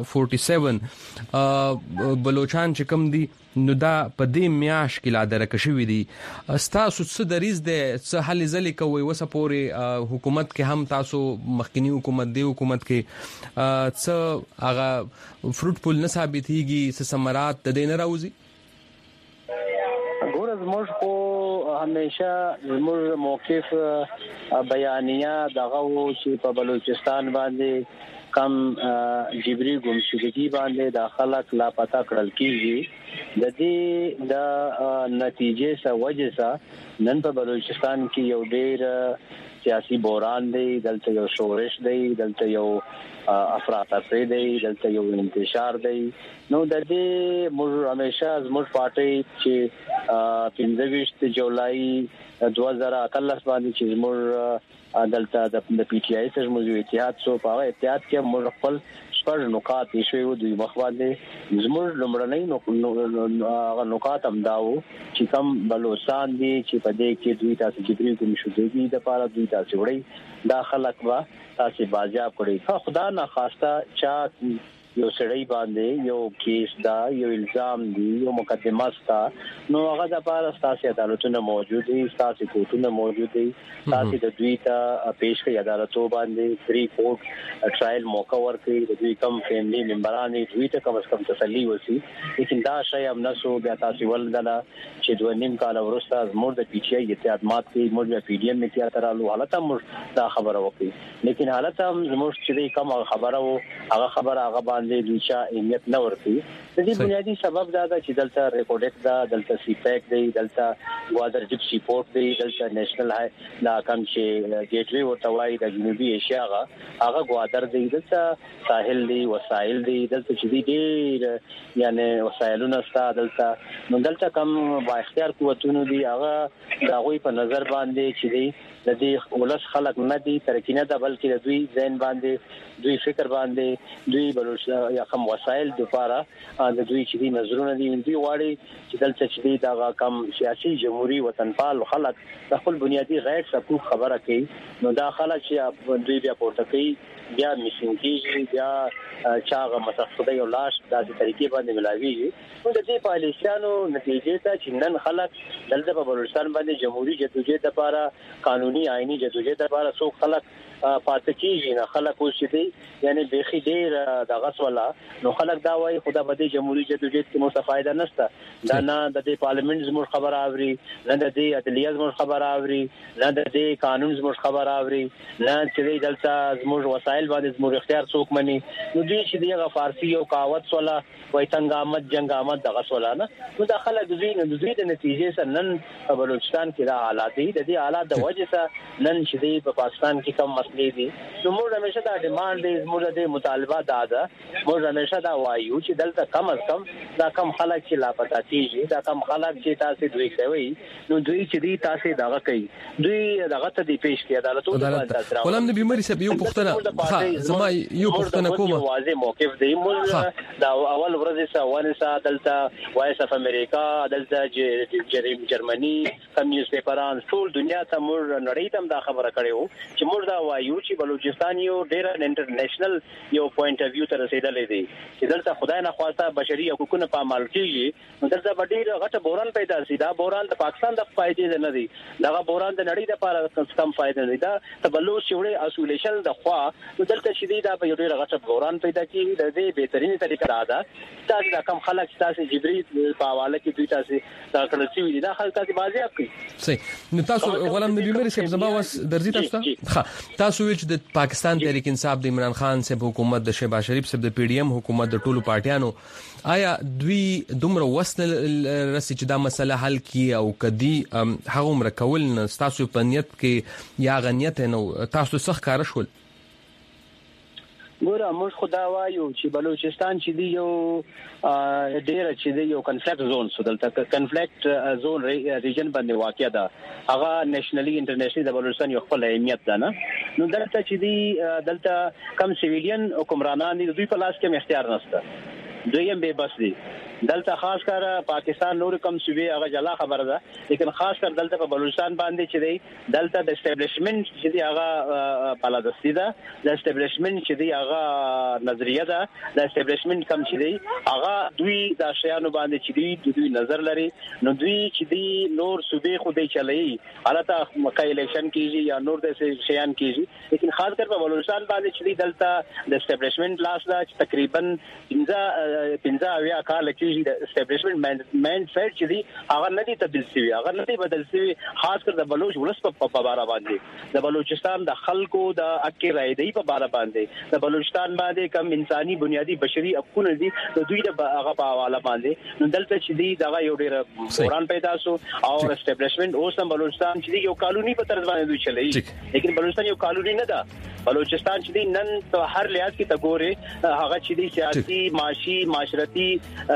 47 بلوچستان چې کم دي نو دا په دې میاش کې لا درک شوې دي. تاسو څه دریز ده څه حل زلي کوي وسپوري حکومت کې هم تاسو مخکنی حکومت دی حکومت کې څه هغه فروټفل نه ثابتيږي څه ثمرات د دین راوځي؟ ګورز موږ خو همیشه زموږ موقف بیانیه دغه چې په بلوچستان باندې کم جبري ګمشدګي باندې د خلک لا پتا کړل کیږي د دې د نتیجې سره وجه سره نن په بلوچستان کې یو ډېر سیاسي بحران دی، دلته یو شورش دی، دلته یو افراطفری دی، دلته یو انتشار دی. نو د دې موږ همیشه زموږ پارټي چې 15 جولای 2013 باندې چې زموږ دلته د پی ټی آی سره موږ اتحاد سو په اتحاد کې موږ خپل شپږ نقاط ایشو د مخواله زموږ لمړنۍ نقاط هم داو چې کوم بلوچستان دي چې په دې کې دوی تاسو جبري کوم شو دي د پاره دوی تاسو وړي دا خلک وا تاسو بازیاب کړی خدا نه خواسته چا یو سړی باندې یو کیس دا یو الزام دی یو مقدمه ستا نو هغه د پاره تاسو عدالتونه موجود دي تاسو کوټونه موجود دي تاسو د دوی ته پیش کړی عدالتو باندې فری کورټ ټرایل موقع ورکړي د دوی کم فیملی ممبرانه دوی ته کم از کم تسلی وسی لیکن دا شی هم نسو بیا تاسو ولدله چې دوه نیم کال ورسته زموږ د پی ټی آی اتحاد مات کې موږ د پی ډی ایم اتحاد ترالو حالت هم دا خبره وکړي لیکن حالت هم زموږ چې کوم خبره وو هغه خبره هغه باندې دوی چا اهمیت نه ورکوي. د دې بنیادی سبب دا ده چې دلته ریکورډک دا دلته سی پیک دی دلته وادر ډیپ سی پورت دی دلته نېشنل های لا کوم چې ګیټ وی ورته وایي د جنوبي ایشیا هغه وادر دی دلته ساحل دی وسایل دی دلته چې دی یعنی وسایلونه ستا دلته نو دلته کوم با اختیار قوتونه دی هغه دغه په نظر باندې چې دی د دې ولس خلک نه دي ترکینه ده بلکې د دوی ذهن باندې دوی فکر باندې دوی بلوچ یا کوم وسایل د لپاره د دوی چې دي نظرونه دي دوی واړي چې دلته چې دي دا کوم سیاسي جمهوریت وطنپال خلک د خپل بنیادی غیر حقوق خبره کوي نو دا خلک چې دوی بیا پورته کوي بیا میشنګي بیا چاغه متخصصي او لاش د دې طریقې باندې ملاويږي نو د دې پالیسیانو نتیجې ته چې نن خلک دلته په بلوچستان باندې جمهوریت جدوجہد لپاره قانوني آئینی جدوجہد لپاره څو خلک پاتې کیږي نه خلک اوسېدي یعنی بيخي ډېر د غسولا نو خلک دا وایي خدا به دې جمهوریت جدوجہد کې مو فائدہ نشته دا نه د دې پارلیمنت زموږ خبر اوري نه د دې عدلیه زموږ خبر اوري نه د دې قانون زموږ خبر اوري نه چې دلته زموږ وسایل باندې زموږ اختیار څوک مني نو دوی چې دغه فارسی او قاوت ولا وای څنګه آمد جنگ آمد دغه ولا نه نو دا خلک دوی د نتیجې سره نن په بلوچستان کې دا حالات دي د دې حالات د وجه سره نن چې په پاکستان کې کم مسلې دي نو موږ همیشه دا ډیماند دي موږ د مطالبه دا موږ همیشه دا وایو چې دلته کم از کم دا کم خلک چې لاپتا کیږي دا کم خلک چې تاسو دوی کوي نو دوی چې دي تاسو دغه کوي دوی دغه ته دی پیش کی عدالتو باندې ولهم د بیماری سبب یو پښتنه زما یو پښتنه کومه واضح موقف دی موږ دا اول ورځ سوانه دلته وایس اف امریکا دلته جرمني کم نیوز پیپران ټول دنیا ته موږ نړۍ ته دا خبره کړو چې موږ دا وایو چې بلوچستان یو ډېر انټرنیشنل یو پوینټ اف ویو ته رسیدلې دی چې دلته خدای نه خواسته بشري حقوقونه په عمل کېږي نو دلته ډېر غټه بوران پیدا شي دا بوران د پاکستان د فائدې نه دی دا بوران د نړۍ لپاره کم فائدې نه دی دا تبلوش شوړې اسولیشن د خوا نو دلته شې دا په یو ډېر غټه بوران پیدا کېږي د دې بهترینه طریقه دا تاسو دا کم خلک تاسو جبري په حواله کې دوی تاسو دا کړی چې دا خلک تاسو بازي کوي صحیح نو تاسو غلام نبی مری صاحب زما واس درځي تاسو تاسو چې د پاکستان تحریک انصاف د عمران خان صاحب حکومت د شهباز شریف صاحب د پی ډی ایم حکومت د ټولو پارټیانو آیا دوی دومره وسنه رسې چې دا مسله حل کی او کدي هغه عمر کول نه تاسو په نیت کې یا غنیت نو تاسو څخه کار شول ګوره موږ خدا وایو چې بلوچستان چې دی یو ډیر چې دی یو کنفلیکټ زون سو دلته کنفلیکټ زون ریجن باندې واقع ده هغه نېشنلی انټرنیشنل د بلوچستان یو خپل اهمیت ده نه نو دلته چې دی دلته کم سیویلین حکمرانان دي دوی په لاس کې اختیار نشته دوی هم به بس دي دلته خاص کر پاکستان نور کم صوبې هغه جلا خبره ده لیکن خاص کر دلته په بلوچستان باندې چې دی دلته د اسټابلیشمنت چې دی هغه پالادستی ده د اسټابلیشمنت چې دی هغه نظریه ده د اسټابلیشمنت کم چې دی هغه دوی د شیانو باندې چې دوی نظر لري نو دوی چې دی نور صوبې خو دی چلایي حالته مکه الیکشن کیږي یا نور د شیان کیږي لیکن خاص کر په بلوچستان باندې چې دی دلته د اسټابلیشمنت لاس ده تقریبا 15 کال کې د اسټابلیشمنت مین سایډ چې دی هغه نه دی تبدیل شوی هغه نه دی بدل شوی خاص کر د بلوچ ولس په بارا باندې د بلوچستان د خلکو د حق رائے دی په بارا باندې د بلوچستان باندې کم انساني بنیادی بشري حقوق دي د دوی د هغه په حواله باندې نو دلته چې دی دا یو ډیر قرآن پیدا شو او اسټابلیشمنت اوس هم بلوچستان چې دی یو قانوني په طرز باندې دوی چلایي لیکن بلوچستان یو قانوني نه ده بلوچستان چې دی نن په هر لحاظ کې تګوره هغه چې دی سیاسي معاشي معاشرتي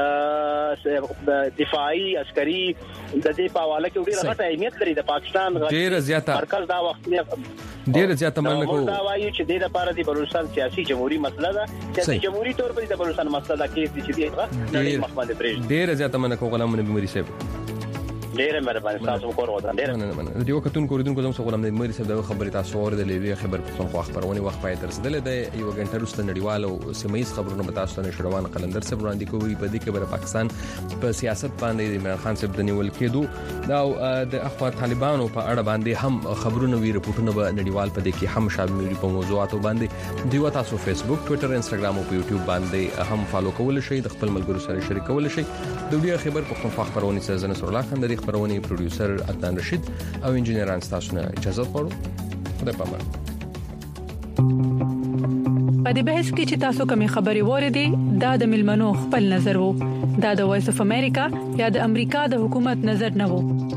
دفاعي عسکري د دې په حواله کې ډېر غټه اهمیت لري د پاکستان ډېر زیاته مرکز دا وخت ډېر زیاته مننه کوم دا وایي چې د لپاره د بلوچستان سیاسي جمهوریت مسله ده سیاسي جمهوریت تور په د بلوچستان مسله ده کې چې دی محمد پرېج ډېر زیاته مننه کوم غلام نبی مری صاحب ډېر مهرباني تاسو کور ودا ډېر د یو کتون کوریدونکو زموږ غلام نبی مری صاحب د خبرې تاسو اور د لیوی خبر په خو خبرونه وخت پای تر رسیدل د یو غنټه وروسته نړیوال او سیمایي خبرونه به تاسو ته شروان قلندر صاحب وړاندې کوي په دې کې بر پاکستان په سیاست باندې عمران خان صاحب د نیول کېدو دا د اخوا طالبانو په اړه باندې هم خبرونه وی رپورټونه به نړیوال په دې کې هم شامل په موضوعاتو باندې دیو تاسو فیسبوک ټوئیټر انستګرام او یوټیوب باندې هم فالو کول شئ د خپل ملګرو سره شریکول شئ د ویډیو خبر په خو خبرونه سره زنه سره الله خان د خبرونه پروډوسر عدنان رشید او انجینران تاسو نه اجازه غواړو خدای پامان په دې بحث کې چې تاسو کومې خبرې وریدي دا د ملمنو خپل نظر وو دا د وایس اف امریکا یا د امریکا د حکومت نظر نه وو